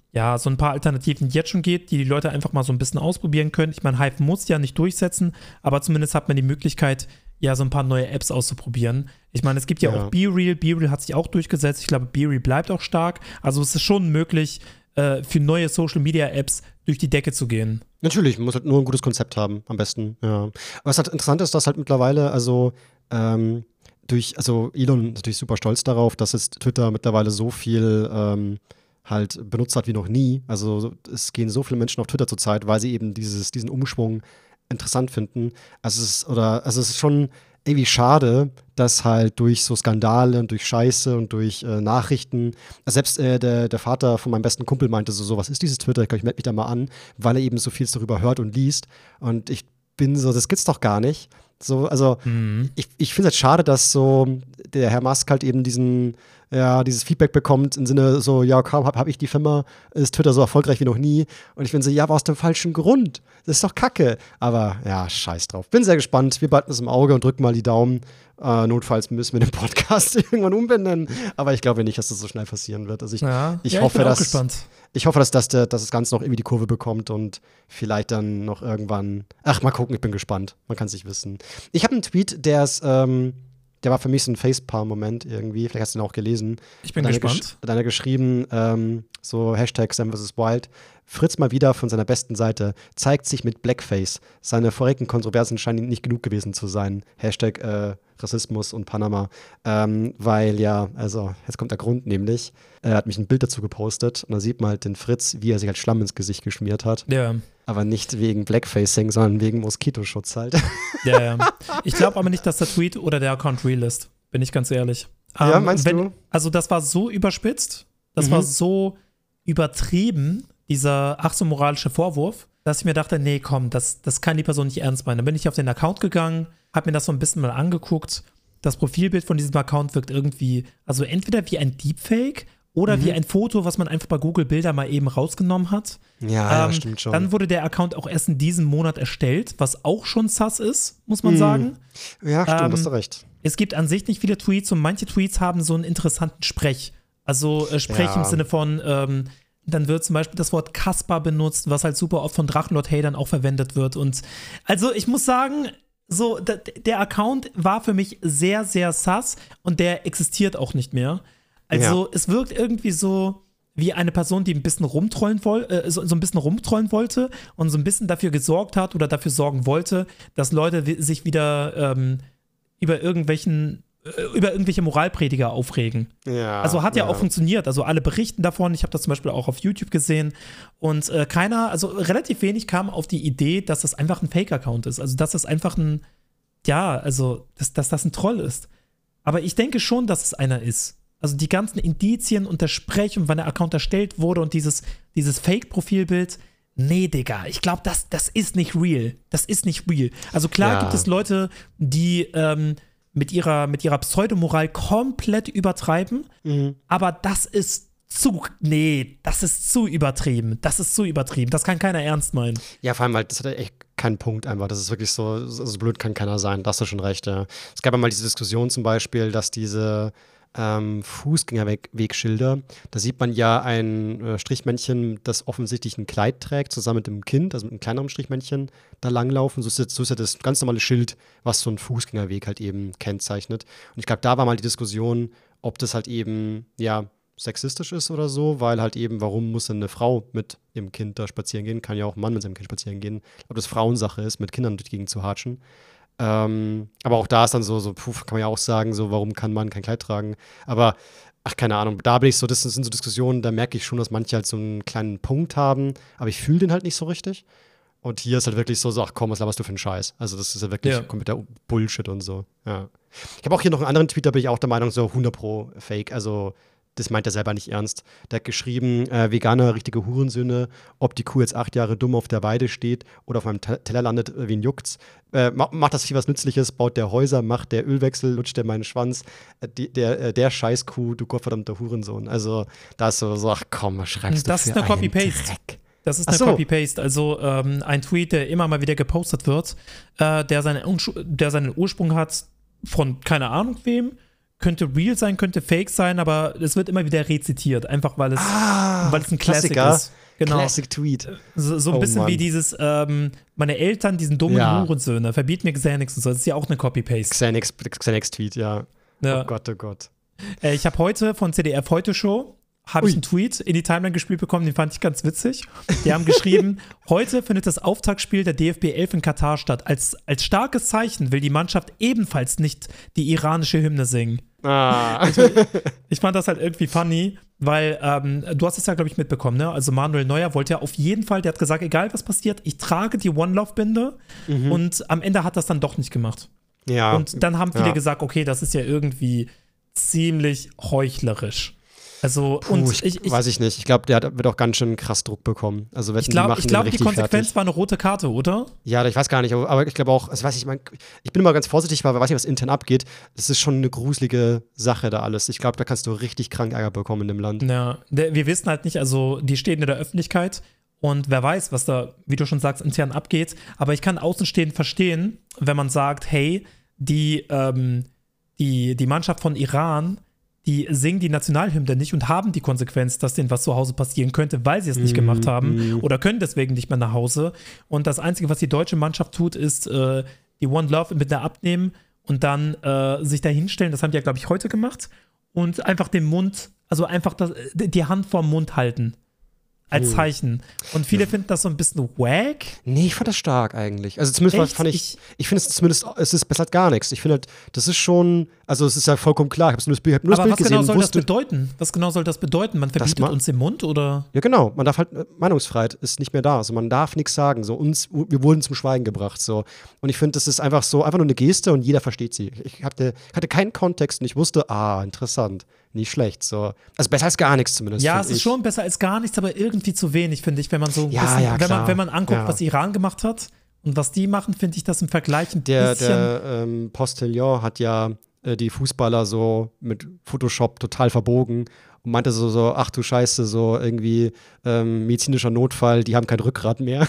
ja, so ein paar Alternativen jetzt schon geht, die die Leute einfach mal so ein bisschen ausprobieren können. Ich meine, Hive muss ja nicht durchsetzen, aber zumindest hat man die Möglichkeit, ja, so ein paar neue Apps auszuprobieren. Ich meine, es gibt ja, ja. auch BeReal. BeReal hat sich auch durchgesetzt. Ich glaube, BeReal bleibt auch stark. Also es ist schon möglich, äh, für neue Social-Media-Apps durch die Decke zu gehen. Natürlich, man muss halt nur ein gutes Konzept haben, am besten, ja. Aber was halt interessant ist, dass halt mittlerweile, also, ähm, durch, also Elon ist natürlich super stolz darauf, dass jetzt Twitter mittlerweile so viel, ähm, halt benutzt hat wie noch nie. Also es gehen so viele Menschen auf Twitter zurzeit, weil sie eben dieses, diesen Umschwung interessant finden. Also es ist, oder, also es ist schon irgendwie schade, dass halt durch so Skandale und durch Scheiße und durch äh, Nachrichten, also selbst äh, der, der Vater von meinem besten Kumpel meinte so, so was ist dieses Twitter? Ich glaube, ich melde mich da mal an, weil er eben so viel darüber hört und liest. Und ich bin so, das gibt's doch gar nicht. So, also mhm. ich, ich finde es halt schade, dass so der Herr Musk halt eben diesen, ja, dieses Feedback bekommt im Sinne so, ja, kaum habe hab ich die Firma, ist Twitter so erfolgreich wie noch nie. Und ich bin so, ja, aber aus dem falschen Grund. Das ist doch Kacke. Aber ja, scheiß drauf. Bin sehr gespannt. Wir behalten es im Auge und drücken mal die Daumen. Äh, notfalls müssen wir den Podcast irgendwann umbenennen. Aber ich glaube nicht, dass das so schnell passieren wird. Also ich, ja. ich ja, hoffe, ich bin auch dass gespannt. Ich hoffe, dass das, dass das Ganze noch irgendwie die Kurve bekommt und vielleicht dann noch irgendwann. Ach, mal gucken, ich bin gespannt. Man kann es nicht wissen. Ich habe einen Tweet, der ist, ähm, der war für mich so ein Facepalm-Moment irgendwie. Vielleicht hast du ihn auch gelesen. Ich bin hat gespannt. Gesch- hat einer geschrieben, ähm, so Hashtag Sam versus. Wild. Fritz mal wieder von seiner besten Seite, zeigt sich mit Blackface. Seine vorigen Kontroversen scheinen nicht genug gewesen zu sein. Hashtag äh, Rassismus und Panama. Ähm, weil ja, also, jetzt kommt der Grund nämlich. Er hat mich ein Bild dazu gepostet und da sieht man halt den Fritz, wie er sich halt Schlamm ins Gesicht geschmiert hat. Ja. Aber nicht wegen Blackfacing, sondern wegen Moskitoschutz halt. Ja, ja. Ich glaube aber nicht, dass der Tweet oder der Account real ist. Bin ich ganz ehrlich. Ja, ähm, meinst wenn, du? Also das war so überspitzt, das Mhm. war so übertrieben, dieser ach so moralische Vorwurf, dass ich mir dachte, nee, komm, das, das kann die Person nicht ernst meinen. Dann bin ich auf den Account gegangen, habe mir das so ein bisschen mal angeguckt. Das Profilbild von diesem Account wirkt irgendwie, also entweder wie ein Deepfake oder mhm. wie ein Foto, was man einfach bei Google Bilder mal eben rausgenommen hat. Ja, ähm, ja, stimmt schon. Dann wurde der Account auch erst in diesem Monat erstellt, was auch schon sus ist, muss man mhm. sagen. Ja, stimmt, ähm, hast du recht. Es gibt an sich nicht viele Tweets und manche Tweets haben so einen interessanten Sprech. Also äh, Sprech Ja. im Sinne von, ähm, dann wird zum Beispiel das Wort Kasper benutzt, was halt super oft von Drachenlord-Hatern auch verwendet wird. Und also ich muss sagen, so d- der Account war für mich sehr, sehr sus und der existiert auch nicht mehr. Also Ja. es wirkt irgendwie so wie eine Person, die ein bisschen rumtrollen woll- äh, so, so ein bisschen rumtrollen wollte und so ein bisschen dafür gesorgt hat oder dafür sorgen wollte, dass Leute wi- sich wieder ähm, über irgendwelchen äh, über irgendwelche Moralprediger aufregen. Ja, Also hat ja, ja. auch funktioniert. Also alle berichten davon. Ich habe das zum Beispiel auch auf YouTube gesehen. Und äh, keiner, also relativ wenig kam auf die Idee, dass das einfach ein Fake-Account ist. Also dass das einfach ein, ja, also dass, dass das ein Troll ist. Aber ich denke schon, dass es einer ist. Also die ganzen Indizien und der Sprech und wann der Account erstellt wurde und dieses, dieses Fake-Profilbild. Nee, Digga, ich glaube, das, das ist nicht real. Das ist nicht real. Also klar Ja. gibt es Leute, die ähm, mit ihrer, mit ihrer Pseudomoral komplett übertreiben, Mhm. aber das ist zu, nee, das ist zu übertrieben. Das ist zu übertrieben. Das kann keiner ernst meinen. Ja, vor allem, weil das hat ja echt keinen Punkt einfach. Das ist wirklich so, so so blöd kann keiner sein. Da hast du schon recht, ja. Es gab ja mal diese Diskussion zum Beispiel, dass diese ähm, Fußgängerwegschilder, da sieht man ja ein äh, Strichmännchen, das offensichtlich ein Kleid trägt, zusammen mit dem Kind, also mit einem kleineren Strichmännchen, da langlaufen. So ist, jetzt, so ist ja das ganz normale Schild, was so ein Fußgängerweg halt eben kennzeichnet. Und ich glaube, da war mal die Diskussion, ob das halt eben, ja, sexistisch ist oder so, weil halt eben, warum muss denn eine Frau mit ihrem Kind da spazieren gehen? Kann ja auch ein Mann mit seinem Kind spazieren gehen. Ob das Frauensache ist, mit Kindern durch die Gegend zu hatschen. Ähm, aber auch da ist dann so, so puh, kann man ja auch sagen, so, warum kann man kein Kleid tragen? Aber, ach, keine Ahnung, da bin ich so, das sind so Diskussionen, da merke ich schon, dass manche halt so einen kleinen Punkt haben, aber ich fühle den halt nicht so richtig. Und hier ist halt wirklich so, so, ach komm, was laberst du für einen Scheiß? Also das ist ja wirklich Ja. kompletter Bullshit und so, ja. Ich habe auch hier noch einen anderen Tweet, da bin ich auch der Meinung, so hundert pro Fake, also das meint er selber nicht ernst. Der hat geschrieben, äh, Veganer, richtige Hurensöhne, ob die Kuh jetzt acht Jahre dumm auf der Weide steht oder auf einem Te- Teller landet, äh, wen juckt's. Äh, ma- macht das Vieh was Nützliches, baut der Häuser, macht der Ölwechsel, lutscht der meinen Schwanz. Äh, die, der, äh, der Scheißkuh, du gottverdammter Hurensohn. Also, da ist so, so, ach komm, was schreibst Das du ist für eine Copy-Paste. einen Dreck? Das ist Ach eine so. Copy-Paste, also ähm, ein Tweet, der immer mal wieder gepostet wird, äh, der, seine, Unsch- der seinen Ursprung hat von keine Ahnung wem, könnte real sein, könnte fake sein, aber es wird immer wieder rezitiert, einfach weil es, Ah, weil es ein Classic Klassiker. ist. Genau. Classic Tweet. So, so ein Oh, bisschen Mann. wie dieses, ähm, meine Eltern, diesen dummen Ja. Hurensöhne, verbieten mir Xanax und so. Das ist ja auch eine Copy-Paste. Xanax, Xanax Tweet, ja. Ja. Oh Gott, oh Gott. Äh, ich habe heute von C D F Heute Show habe ich einen Tweet in die Timeline gespielt bekommen, den fand ich ganz witzig. Die haben geschrieben, heute findet das Auftaktspiel der D F B elf in Katar statt. Als, als starkes Zeichen will die Mannschaft ebenfalls nicht die iranische Hymne singen. Ah. Ich fand das halt irgendwie funny, weil ähm, du hast es ja, glaube ich, mitbekommen, ne? Also Manuel Neuer wollte ja auf jeden Fall, der hat gesagt, egal was passiert, ich trage die One Love Binde Mhm. und am Ende hat das dann doch nicht gemacht. Ja. Und dann haben viele Ja. gesagt, okay, das ist ja irgendwie ziemlich heuchlerisch. Also, Puh, und ich, ich, ich, weiß ich nicht. Ich glaube, der hat, wird auch ganz schön krass Druck bekommen. Also, wenn ich glaube, die, ich glaub, die richtig Konsequenz fertig. war eine rote Karte, oder? Ja, ich weiß gar nicht, aber ich glaube auch, also weiß ich, mein, ich bin immer ganz vorsichtig, weil ich weiß nicht, was intern abgeht. Das ist schon eine gruselige Sache da alles. Ich glaube, da kannst du richtig krank Ärger bekommen in dem Land. Ja, der, wir wissen halt nicht, also die stehen in der Öffentlichkeit und wer weiß, was da, wie du schon sagst, intern abgeht. Aber ich kann außenstehend verstehen, wenn man sagt, hey, die, ähm, die, die Mannschaft von Iran, die singen die Nationalhymne nicht und haben die Konsequenz, dass denen was zu Hause passieren könnte, weil sie es nicht Mm, gemacht haben mm. oder können deswegen nicht mehr nach Hause. Und das Einzige, was die deutsche Mannschaft tut, ist äh, die One Love mit der abnehmen und dann äh, sich da hinstellen. Das haben die ja, glaube ich, heute gemacht. Und einfach den Mund, also einfach das, die Hand vorm Mund halten. Als Hm. Zeichen. Und viele finden das so ein bisschen wack. Nee, ich fand das stark eigentlich. Also zumindest Echt? fand ich, Ich- ich, finde es zumindest, es ist besser als gar nichts. Ich finde halt, das ist schon, also es ist ja vollkommen klar. Ich habe nur das Bild, hab nur das Aber Bild was gesehen genau und soll das wusste, bedeuten? Was genau soll das bedeuten? Man verbietet ma- uns den Mund oder? ja genau, man darf halt, äh, Meinungsfreiheit ist nicht mehr da. Also man darf nichts sagen. So uns, wir wurden zum Schweigen gebracht. So. Und ich finde, das ist einfach so, einfach nur eine Geste und jeder versteht sie. Ich hatte, hatte keinen Kontext und ich wusste, ah, interessant. Nicht schlecht. So. Also besser als gar nichts zumindest. Ja, find es ist ich. schon besser als gar nichts, aber irgendwie zu wenig, finde ich, wenn man so ein Ja, bisschen, ja, wenn, man, klar. wenn man anguckt, Ja. was Iran gemacht hat und was die machen, finde ich das im Vergleich ein Der, bisschen. der ähm, Postillon hat ja äh, die Fußballer so mit Photoshop total verbogen und meinte so, so ach du Scheiße, so irgendwie ähm, medizinischer Notfall, die haben kein Rückgrat mehr.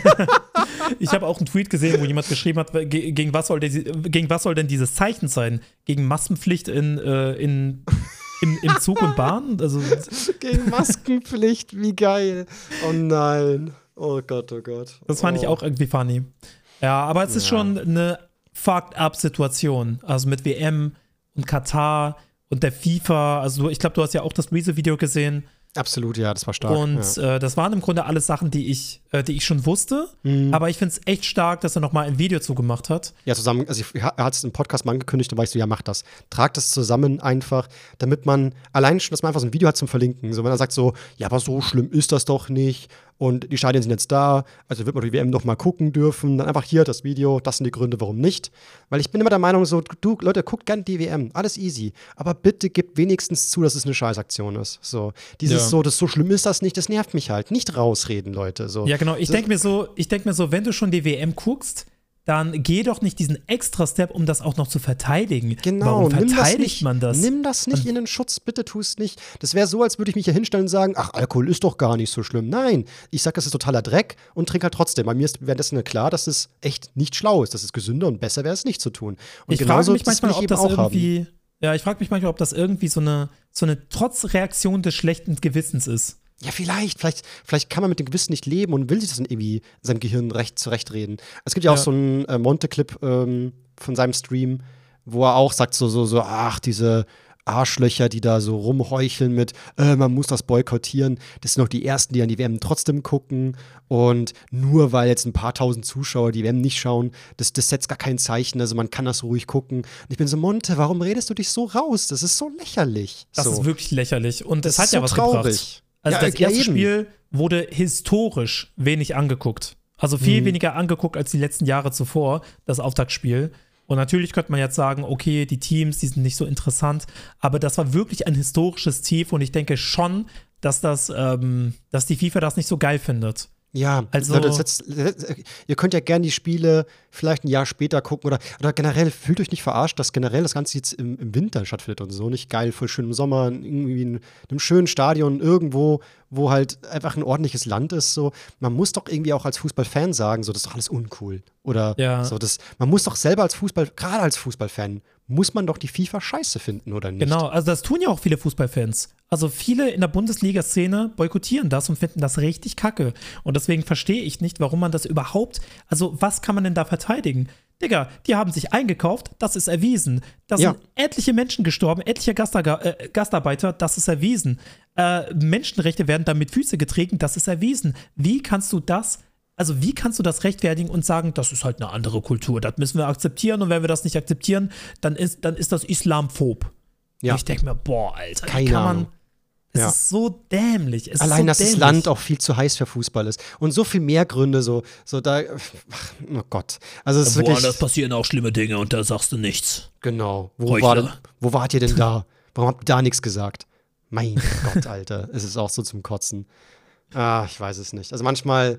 Ich habe auch einen Tweet gesehen, wo jemand geschrieben hat, ge- gegen was soll, der, gegen was soll denn dieses Zeichen sein? Gegen Maskenpflicht in, äh, in, im, im Zug und Bahn? Also, Gegen Maskenpflicht, wie geil. Oh nein. Oh Gott, oh Gott. das fand ich oh. auch irgendwie funny. Ja, aber es ist Ja. schon eine fucked up Situation. Also mit W M und Katar und der FIFA. Also ich glaube, du hast ja auch das Rezo-Video gesehen. Absolut, ja, das war stark. Und ja. äh, das waren im Grunde alles Sachen, die ich, äh, die ich schon wusste. Mhm. Aber ich finde es echt stark, dass er nochmal ein Video zugemacht hat. Ja, zusammen, also ich, er hat es im Podcast mal angekündigt und war ich so, ja, mach das. Trag das zusammen einfach, damit man allein schon, dass man einfach so ein Video hat zum Verlinken. So, wenn er sagt so, ja, aber so schlimm ist das doch nicht und die Stadien sind jetzt da, also wird man die W M noch mal gucken dürfen. Dann einfach hier das Video, das sind die Gründe, warum nicht. Weil ich bin immer der Meinung so, du, Leute, guckt gerne die W M, alles easy. Aber bitte gebt wenigstens zu, dass es eine Scheißaktion ist. So, dieses Ja. so, das so schlimm ist das nicht, das nervt mich halt. Nicht rausreden, Leute. So. Ja, genau. Ich Das- denke mir so, ich denke mir so, wenn du schon die W M guckst, dann geh doch nicht diesen extra Step, um das auch noch zu verteidigen. Genau, Warum nimm das verteidigt nicht, man das? Nimm das nicht in den Schutz, bitte tu es nicht. Das wäre so, als würde ich mich hier hinstellen und sagen, ach, Alkohol ist doch gar nicht so schlimm. Nein, ich sag, das ist totaler Dreck und trinke halt trotzdem. Bei mir ist währenddessen klar, dass es echt nicht schlau ist, dass es gesünder und besser wäre, es nicht zu tun. Und ich frage genauso mich das manchmal, will ich ob eben das auch haben. irgendwie, ja, ich frage mich manchmal, ob das irgendwie so eine, so eine Trotzreaktion des schlechten Gewissens ist. Ja, vielleicht, vielleicht, vielleicht kann man mit dem Gewissen nicht leben und will sich das dann irgendwie in seinem Gehirn recht zurechtreden. Es gibt ja auch Ja. so einen äh, Monte-Clip ähm, von seinem Stream, wo er auch sagt so, so, so, ach, diese Arschlöcher, die da so rumheucheln mit, äh, man muss das boykottieren. Das sind noch die Ersten, die an die W M trotzdem gucken. Und nur weil jetzt ein paar tausend Zuschauer die W M nicht schauen, das, das setzt gar kein Zeichen. Also man kann das ruhig gucken. Und ich bin so, Monte, warum redest du dich so raus? Das ist so lächerlich. Das so. ist wirklich lächerlich. Und Das es hat ist ja so was traurig. gebracht. Also Ja, das ja, erste eben. Spiel wurde historisch wenig angeguckt. Also viel Mhm. weniger angeguckt als die letzten Jahre zuvor, das Auftaktspiel. Und natürlich könnte man jetzt sagen, okay, die Teams, die sind nicht so interessant, aber das war wirklich ein historisches Tief und ich denke schon, dass das, ähm, dass die FIFA das nicht so geil findet. Ja, Also- Leute, setzt, setzt, ihr könnt ja gerne die Spiele vielleicht ein Jahr später gucken oder, oder generell fühlt euch nicht verarscht, dass generell das Ganze jetzt im, im Winter stattfindet und so. Nicht geil, voll schön im Sommer, irgendwie in einem schönen Stadion irgendwo, wo halt einfach ein ordentliches Land ist. So. Man muss doch irgendwie auch als Fußballfan sagen, so, das ist doch alles uncool. Oder Ja. so, das, man muss doch selber als Fußball, gerade als Fußballfan, muss man doch die FIFA scheiße finden, oder nicht? Genau, also das tun ja auch viele Fußballfans. Also viele in der Bundesliga-Szene boykottieren das und finden das richtig kacke. Und deswegen verstehe ich nicht, warum man das überhaupt, also was kann man denn da verteidigen? Digga, die haben sich eingekauft, das ist erwiesen. Da sind Ja. etliche Menschen gestorben, etliche Gastarga äh, Gastarbeiter, das ist erwiesen. Äh, Menschenrechte werden da mit Füße getreten, das ist erwiesen. Wie kannst du das, also wie kannst du das rechtfertigen und sagen, das ist halt eine andere Kultur, das müssen wir akzeptieren und wenn wir das nicht akzeptieren, dann ist, dann ist das Islamphob. Ja. Und ich denke mir, boah, Alter, wie Keine kann man, Ahnung. es Ja. ist so dämlich. Es Allein, ist dass so das dämlich. Land auch viel zu heiß für Fußball ist. Und so viel mehr Gründe, so, so da, ach, oh Gott. Also es ist wirklich, Woanders passieren auch schlimme Dinge und da sagst du nichts. genau. Wo, Heuchler. war denn, wo wart ihr denn da? Warum habt ihr da nichts gesagt? Mein Gott, Alter. Es ist auch so zum Kotzen. Ah, ich weiß es nicht. Also manchmal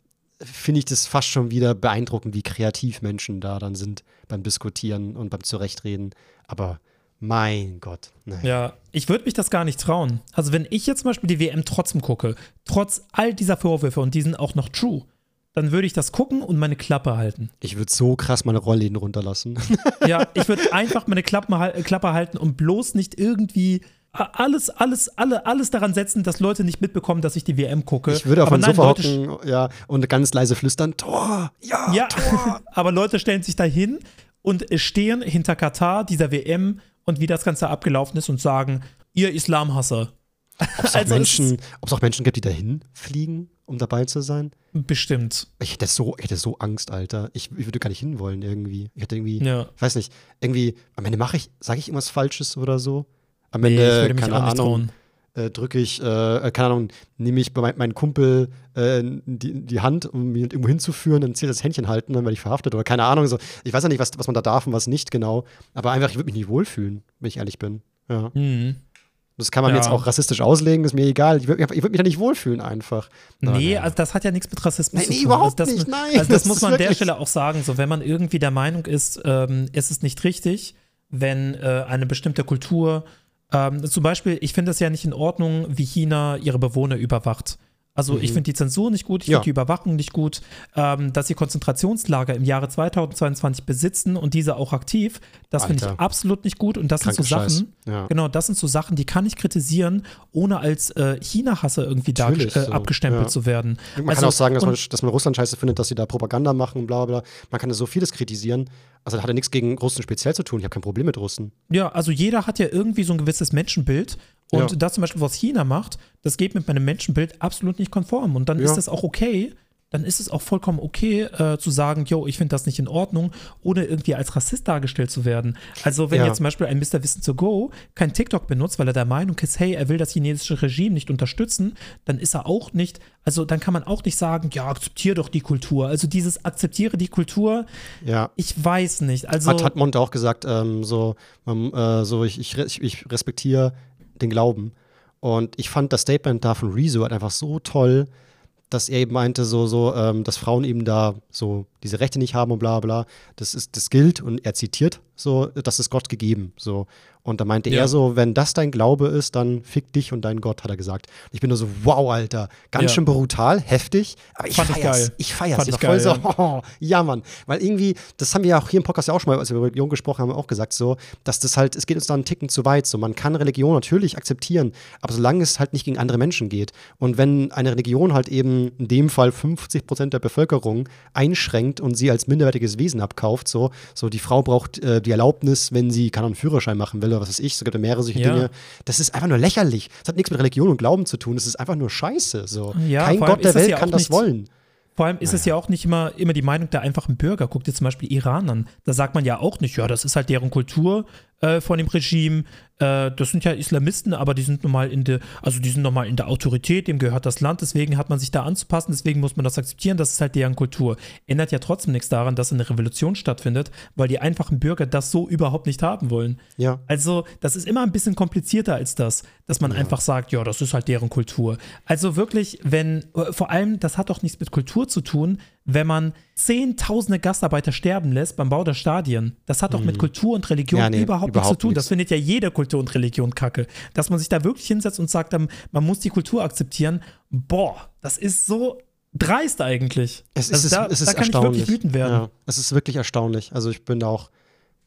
finde ich das fast schon wieder beeindruckend, wie kreativ Menschen da dann sind beim Diskutieren und beim Zurechtreden. Aber mein Gott. Nein. Ja, ich würde mich das gar nicht trauen. Also wenn ich jetzt zum Beispiel die W M trotzdem gucke, trotz all dieser Vorwürfe und die sind auch noch true, dann würde ich das gucken und meine Klappe halten. Ich würde so krass meine Rollläden runterlassen. Ja, ich würde einfach meine Klappen, hal- Klappe halten und bloß nicht irgendwie alles, alles, alle, alles daran setzen, dass Leute nicht mitbekommen, dass ich die W M gucke. Ich würde auf Aber dem nein, Sofa Leute hocken, ja, und ganz leise flüstern, Tor, ja, Ja, Tor. aber Leute stellen sich da hin und stehen hinter Katar, dieser W M und wie das Ganze abgelaufen ist und sagen, ihr Islamhasser. Ob es auch, Also es Menschen, ob's auch Menschen gibt, die dahin fliegen, um dabei zu sein? Bestimmt. Ich hätte so, ich hätte so Angst, Alter. Ich, ich würde gar nicht hinwollen irgendwie. Ich hätte irgendwie, Ja. ich weiß nicht, irgendwie, am Ende mache ich, sage ich irgendwas Falsches oder so? Am Nee, Ende, ich würde mich keine auch nicht Ahnung, trauen. äh, drücke ich, äh, keine Ahnung, nehme ich bei mein, meinem Kumpel äh, die, die Hand, um mich irgendwo hinzuführen, dann zählt das Händchen halten, dann werde ich verhaftet oder keine Ahnung. So. Ich weiß ja nicht, was, was man da darf und was nicht genau. Aber einfach, ich würde mich nicht wohlfühlen, wenn ich ehrlich bin. Ja. Mhm. Das kann man Ja. jetzt auch rassistisch auslegen, ist mir egal. Ich würde ich würd mich da nicht wohlfühlen einfach. Nee, Nein. also das hat ja nichts mit Rassismus Nee, zu nee, tun. überhaupt also das, nicht, nein, Also das, das muss ist man an der wirklich- Stelle auch sagen, so wenn man irgendwie der Meinung ist, ähm, es ist nicht richtig, wenn äh, eine bestimmte Kultur, ähm, zum Beispiel, ich finde es ja nicht in Ordnung, wie China ihre Bewohner überwacht. Also ich finde die Zensur nicht gut, ich Ja. finde die Überwachung nicht gut, ähm, dass sie Konzentrationslager im Jahre zweitausendzweiundzwanzig besitzen und diese auch aktiv, das finde ich Alter. absolut nicht gut und das sind so Kranker Sachen, Scheiß. Ja. genau, das sind so Sachen, die kann ich kritisieren, ohne als äh, China-Hasser irgendwie da, Natürlich, äh, so. abgestempelt Ja. zu werden. Man Also, kann auch sagen, dass und- man, dass man Russland scheiße findet, dass sie da Propaganda machen, bla bla. Man kann ja so vieles kritisieren. Also das hat ja nichts gegen Russen speziell zu tun. Ich habe kein Problem mit Russen. Ja, also jeder hat ja irgendwie so ein gewisses Menschenbild und Ja. das zum Beispiel, was China macht, das geht mit meinem Menschenbild absolut nicht konform und dann Ja. ist das auch okay, dann ist es auch vollkommen okay äh, zu sagen, yo, ich finde das nicht in Ordnung, ohne irgendwie als Rassist dargestellt zu werden. Also wenn Ja. jetzt zum Beispiel ein Mister Wissen to Go kein TikTok benutzt, weil er der Meinung ist, hey, er will das chinesische Regime nicht unterstützen, dann ist er auch nicht, also dann kann man auch nicht sagen, ja, akzeptiere doch die Kultur. Also dieses akzeptiere die Kultur, Ja. ich weiß nicht. Also Hat, hat Monte auch gesagt, ähm, so, ähm, äh, so ich, ich, ich, ich respektiere den Glauben. Und ich fand das Statement da von Rezo halt einfach so toll, dass er eben meinte, so, so, ähm, dass Frauen eben da so diese Rechte nicht haben und bla bla. Das ist, das gilt und er zitiert so, das ist Gott gegeben. So. Und da meinte Ja. er so, wenn das dein Glaube ist, dann fick dich und deinen Gott, hat er gesagt. Ich bin nur so, wow, Alter, ganz Ja. schön brutal, heftig, aber ich Fand ich feier's. geil. Ich feier's. Fand Ich ich war voll geil, so, oh, ja, Mann. Weil irgendwie, das haben wir ja auch hier im Podcast ja auch schon mal, als wir über Religion gesprochen haben, auch gesagt, so, dass das halt, es geht uns da einen Ticken zu weit. So, man kann Religion natürlich akzeptieren, aber solange es halt nicht gegen andere Menschen geht. Und wenn eine Religion halt eben in dem Fall fünfzig Prozent der Bevölkerung einschränkt und sie als minderwertiges Wesen abkauft, so, so die Frau braucht äh, die Erlaubnis, wenn sie, keine Ahnung, einen Führerschein machen will oder was weiß ich, es gibt ja mehrere solche Ja. Dinge. Das ist einfach nur lächerlich. Das hat nichts mit Religion und Glauben zu tun. Das ist einfach nur Scheiße. So. Ja, Kein vor allem Gott der ist es Welt ja kann auch das nicht- wollen. Vor allem ist es ja auch nicht immer, immer die Meinung der einfachen Bürger. Guckt dir zum Beispiel Iran an. Da sagt man ja auch nicht, ja, das ist halt deren Kultur äh, von dem Regime. Äh, das sind ja Islamisten, aber die sind nochmal in der, also die sind nochmal in der Autorität, dem gehört das Land, deswegen hat man sich da anzupassen, deswegen muss man das akzeptieren, das ist halt deren Kultur. Ändert ja trotzdem nichts daran, dass eine Revolution stattfindet, weil die einfachen Bürger das so überhaupt nicht haben wollen. Ja. Also, das ist immer ein bisschen komplizierter als das, dass man einfach sagt, ja, das ist halt deren Kultur. Also wirklich, wenn, vor allem, das hat doch nichts mit Kultur zu tun, wenn man zehntausende Gastarbeiter sterben lässt beim Bau der Stadien. Das hat doch mit Kultur und Religion Ja, nee, überhaupt, nichts zu überhaupt tun. nichts. Das findet ja jede Kultur und Religion kacke. Dass man sich da wirklich hinsetzt und sagt, dann, man muss die Kultur akzeptieren, boah, das ist so dreist eigentlich. Es ist, Also da, es ist da kann erstaunlich. ich wirklich wütend werden. Ja, es ist wirklich erstaunlich. Also ich bin da auch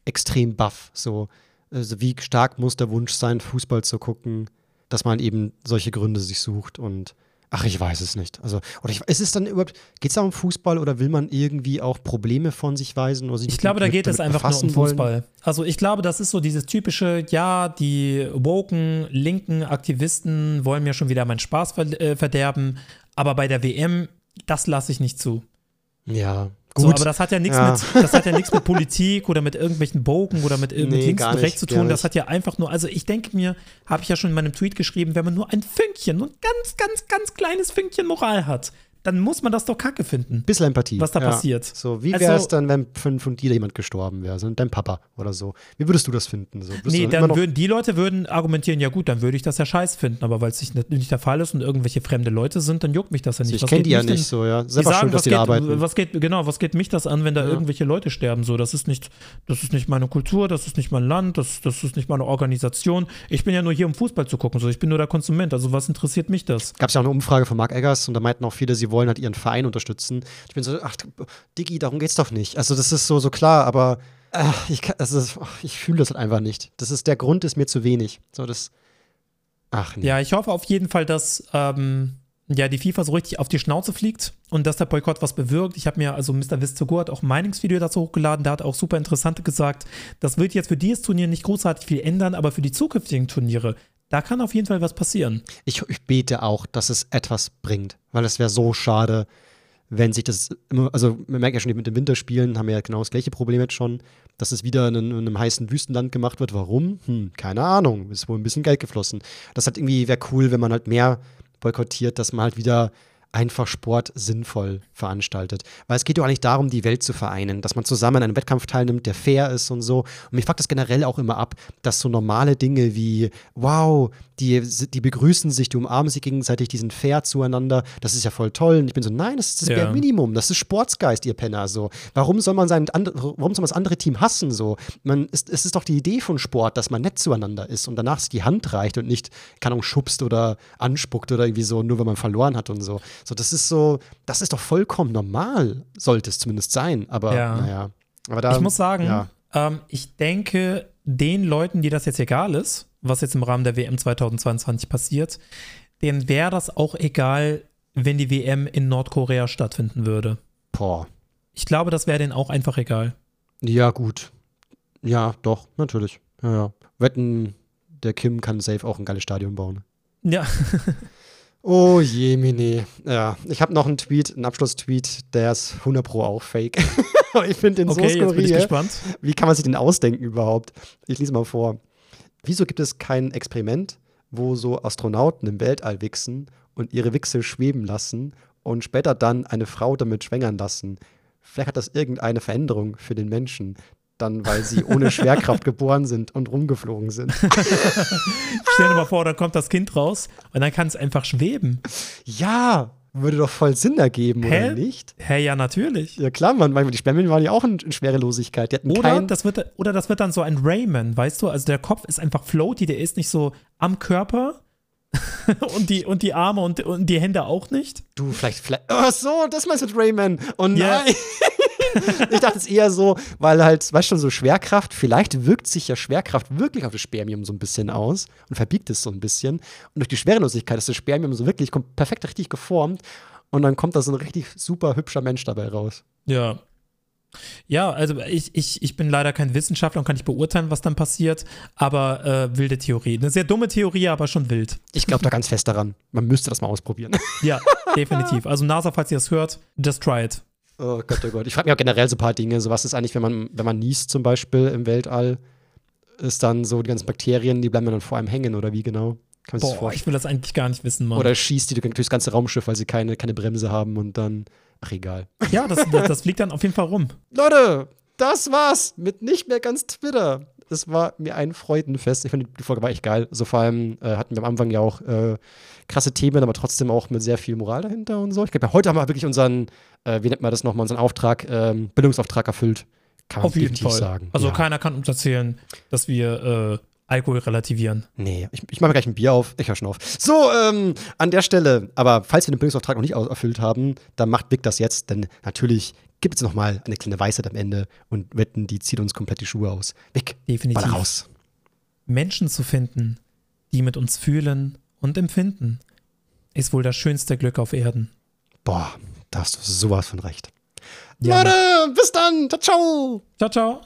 extrem baff. So, also wie stark muss der Wunsch sein, Fußball zu gucken, dass man eben solche Gründe sich sucht und ach, ich weiß es nicht. Also, oder ich, ist es dann überhaupt, geht es da um Fußball oder will man irgendwie auch Probleme von sich weisen? Oder sich Ich mit, glaube, da mit, geht es einfach nur um wollen? Fußball. Also ich glaube, das ist so dieses typische, ja, die woken, linken Aktivisten wollen mir schon wieder meinen Spaß ver äh, verderben, aber bei der W M, das lasse ich nicht zu. Ja, gut. So, aber das hat ja nichts ja. mit, das hat ja nichts mit Politik oder mit irgendwelchen Bogen oder mit, nee, mit links und rechts zu tun. Das hat ja einfach nur, also ich denke mir, habe ich ja schon in meinem Tweet geschrieben, wenn man nur ein Fünkchen, nur ein ganz, ganz, ganz kleines Fünkchen Moral hat, dann muss man das doch kacke finden. Bisschen Empathie. Was da ja. passiert. So, wie wäre es also, dann, wenn von, von dir jemand gestorben wäre? So dein Papa oder so. Wie würdest du das finden? So, nee, dann, dann würden die Leute würden argumentieren, ja gut, dann würde ich das ja scheiß finden. Aber weil es nicht, nicht der Fall ist und irgendwelche fremde Leute sind, dann juckt mich das ja nicht. Also ich kenne die ja nicht denn, so, ja. Selber sagen, schuld, dass was die geht, da arbeiten. Was geht, genau, was geht mich das an, wenn da ja. irgendwelche Leute sterben? So, das ist nicht, das ist nicht meine Kultur, das ist nicht mein Land, das, das ist nicht meine Organisation. Ich bin ja nur hier, um Fußball zu gucken. So, ich bin nur der Konsument. Also was interessiert mich das? Gab es ja auch eine Umfrage von Mark Eggers und da meinten auch viele, sie wollen halt ihren Verein unterstützen. Ich bin so, ach, Diggi, darum geht's doch nicht. Also das ist so, so klar, aber äh, ich, also, ich fühle das halt einfach nicht. Das ist, der Grund ist mir zu wenig. So, das, ach nee. Ja, ich hoffe auf jeden Fall, dass ähm, ja, die FIFA so richtig auf die Schnauze fliegt und dass der Boykott was bewirkt. Ich habe mir, also Mister Wistogur hat auch ein Meinungsvideo dazu hochgeladen, der hat auch super interessant gesagt, das wird jetzt für dieses Turnier nicht großartig viel ändern, aber für die zukünftigen Turniere, da kann auf jeden Fall was passieren. Ich, ich bete auch, dass es etwas bringt, weil es wäre so schade, wenn sich das immer, also man merkt ja schon, mit den Winterspielen haben wir ja genau das gleiche Problem jetzt schon, dass es wieder in, in einem heißen Wüstenland gemacht wird. Warum? Hm, keine Ahnung. Ist wohl ein bisschen Geld geflossen. Das hat irgendwie, wäre cool, wenn man halt mehr boykottiert, dass man halt wieder einfach Sport sinnvoll veranstaltet. Weil es geht ja auch nicht darum, die Welt zu vereinen, dass man zusammen an einem Wettkampf teilnimmt, der fair ist und so. Und mich fuckt das generell auch immer ab, dass so normale Dinge wie, wow, die, die begrüßen sich, die umarmen sich gegenseitig, die sind fair zueinander, das ist ja voll toll. Und ich bin so, nein, das ist das ja. Minimum, das ist Sportsgeist, ihr Penner. So. Warum soll man sein, warum soll man das andere Team hassen? So? Man, es, es ist doch die Idee von Sport, dass man nett zueinander ist und danach sich die Hand reicht und nicht, keine Ahnung, schubst oder anspuckt oder irgendwie so, nur weil man verloren hat und so. So, das ist so, das ist doch vollkommen normal, sollte es zumindest sein. Aber ja. naja. Aber da, ich muss sagen, ja. ähm, ich denke, den Leuten, die das jetzt egal ist, was jetzt im Rahmen der W M zweitausendzweiundzwanzig passiert, denen wäre das auch egal, wenn die W M in Nordkorea stattfinden würde. Boah. Ich glaube, das wäre denen auch einfach egal. Ja, gut. Ja, doch, natürlich. Ja, ja. Wetten, der Kim kann safe auch ein geiles Stadion bauen. Ja. Oh je, Mini. Ja, ich habe noch einen Tweet, einen Abschlusstweet, der ist hundert Pro auch fake. Ich finde den okay, so skurril. Jetzt bin ich gespannt. Wie kann man sich den ausdenken überhaupt? Ich lese mal vor. Wieso gibt es kein Experiment, wo so Astronauten im Weltall wichsen und ihre Wichse schweben lassen und später dann eine Frau damit schwängern lassen? Vielleicht hat das irgendeine Veränderung für den Menschen. Dann, weil sie ohne Schwerkraft geboren sind und rumgeflogen sind. Stell dir mal vor, dann kommt das Kind raus und dann kann es einfach schweben. Ja, würde doch voll Sinn ergeben, Hä? oder nicht? Hä, ja, natürlich. Ja klar, man, die Spermien waren ja auch in, in Schwerelosigkeit. Die hatten Oder kein das, wird, oder das wird dann so ein Rayman, weißt du? Also der Kopf ist einfach floaty, der ist nicht so am Körper und, die, und die Arme und, und die Hände auch nicht. Du, vielleicht, vielleicht, ach so, das meinst du mit Rayman. Oh nein. Ja. Ich dachte es eher so, weil halt, weißt du schon, so Schwerkraft, vielleicht wirkt sich ja Schwerkraft wirklich auf das Spermium so ein bisschen aus und verbiegt es so ein bisschen. Und durch die Schwerelosigkeit ist das Spermium so wirklich perfekt richtig geformt und dann kommt da so ein richtig super hübscher Mensch dabei raus. Ja. Ja, also ich, ich, ich bin leider kein Wissenschaftler und kann nicht beurteilen, was dann passiert, aber äh, wilde Theorie. Eine sehr dumme Theorie, aber schon wild. Ich glaube da ganz fest daran. Man müsste das mal ausprobieren. Ja, definitiv. Also NASA, falls ihr das hört, just try it. Oh Gott, oh Gott. Ich frage mich auch generell so ein paar Dinge. So, was ist eigentlich, wenn man, wenn man niest zum Beispiel im Weltall, ist dann so die ganzen Bakterien, die bleiben dann vor einem hängen oder wie genau? Kann man sich das Boah, vorstellen? ich will das eigentlich gar nicht wissen, Mann. Oder schießt die durchs ganze Raumschiff, weil sie keine, keine Bremse haben und dann, ach egal. Ja, das, das, das fliegt dann auf jeden Fall rum. Leute, das war's mit nicht mehr ganz Twitter. Das war mir ein Freudenfest. Ich finde, die Folge war echt geil. Also vor allem äh, hatten wir am Anfang ja auch äh, krasse Themen, aber trotzdem auch mit sehr viel Moral dahinter und so. Ich glaube, ja, heute haben wir wirklich unseren, äh, wie nennt man das nochmal, unseren Auftrag, ähm, Bildungsauftrag erfüllt. Kann man auf jeden Fall sagen. Also ja. Keiner kann uns erzählen, dass wir äh, Alkohol relativieren. Nee, ich, ich mache mir gleich ein Bier auf. Ich höre schon auf. So, ähm, an der Stelle, aber falls wir den Bildungsauftrag noch nicht erfüllt haben, dann macht Vic das jetzt, denn natürlich gibt es nochmal eine kleine Weisheit am Ende und wetten, die zieht uns komplett die Schuhe aus. Weg, Definitiv. baller raus. Menschen zu finden, die mit uns fühlen und empfinden, ist wohl das schönste Glück auf Erden. Boah, da hast du sowas von recht. Ja, Leute, bis dann. Ciao, ciao. Ciao, ciao.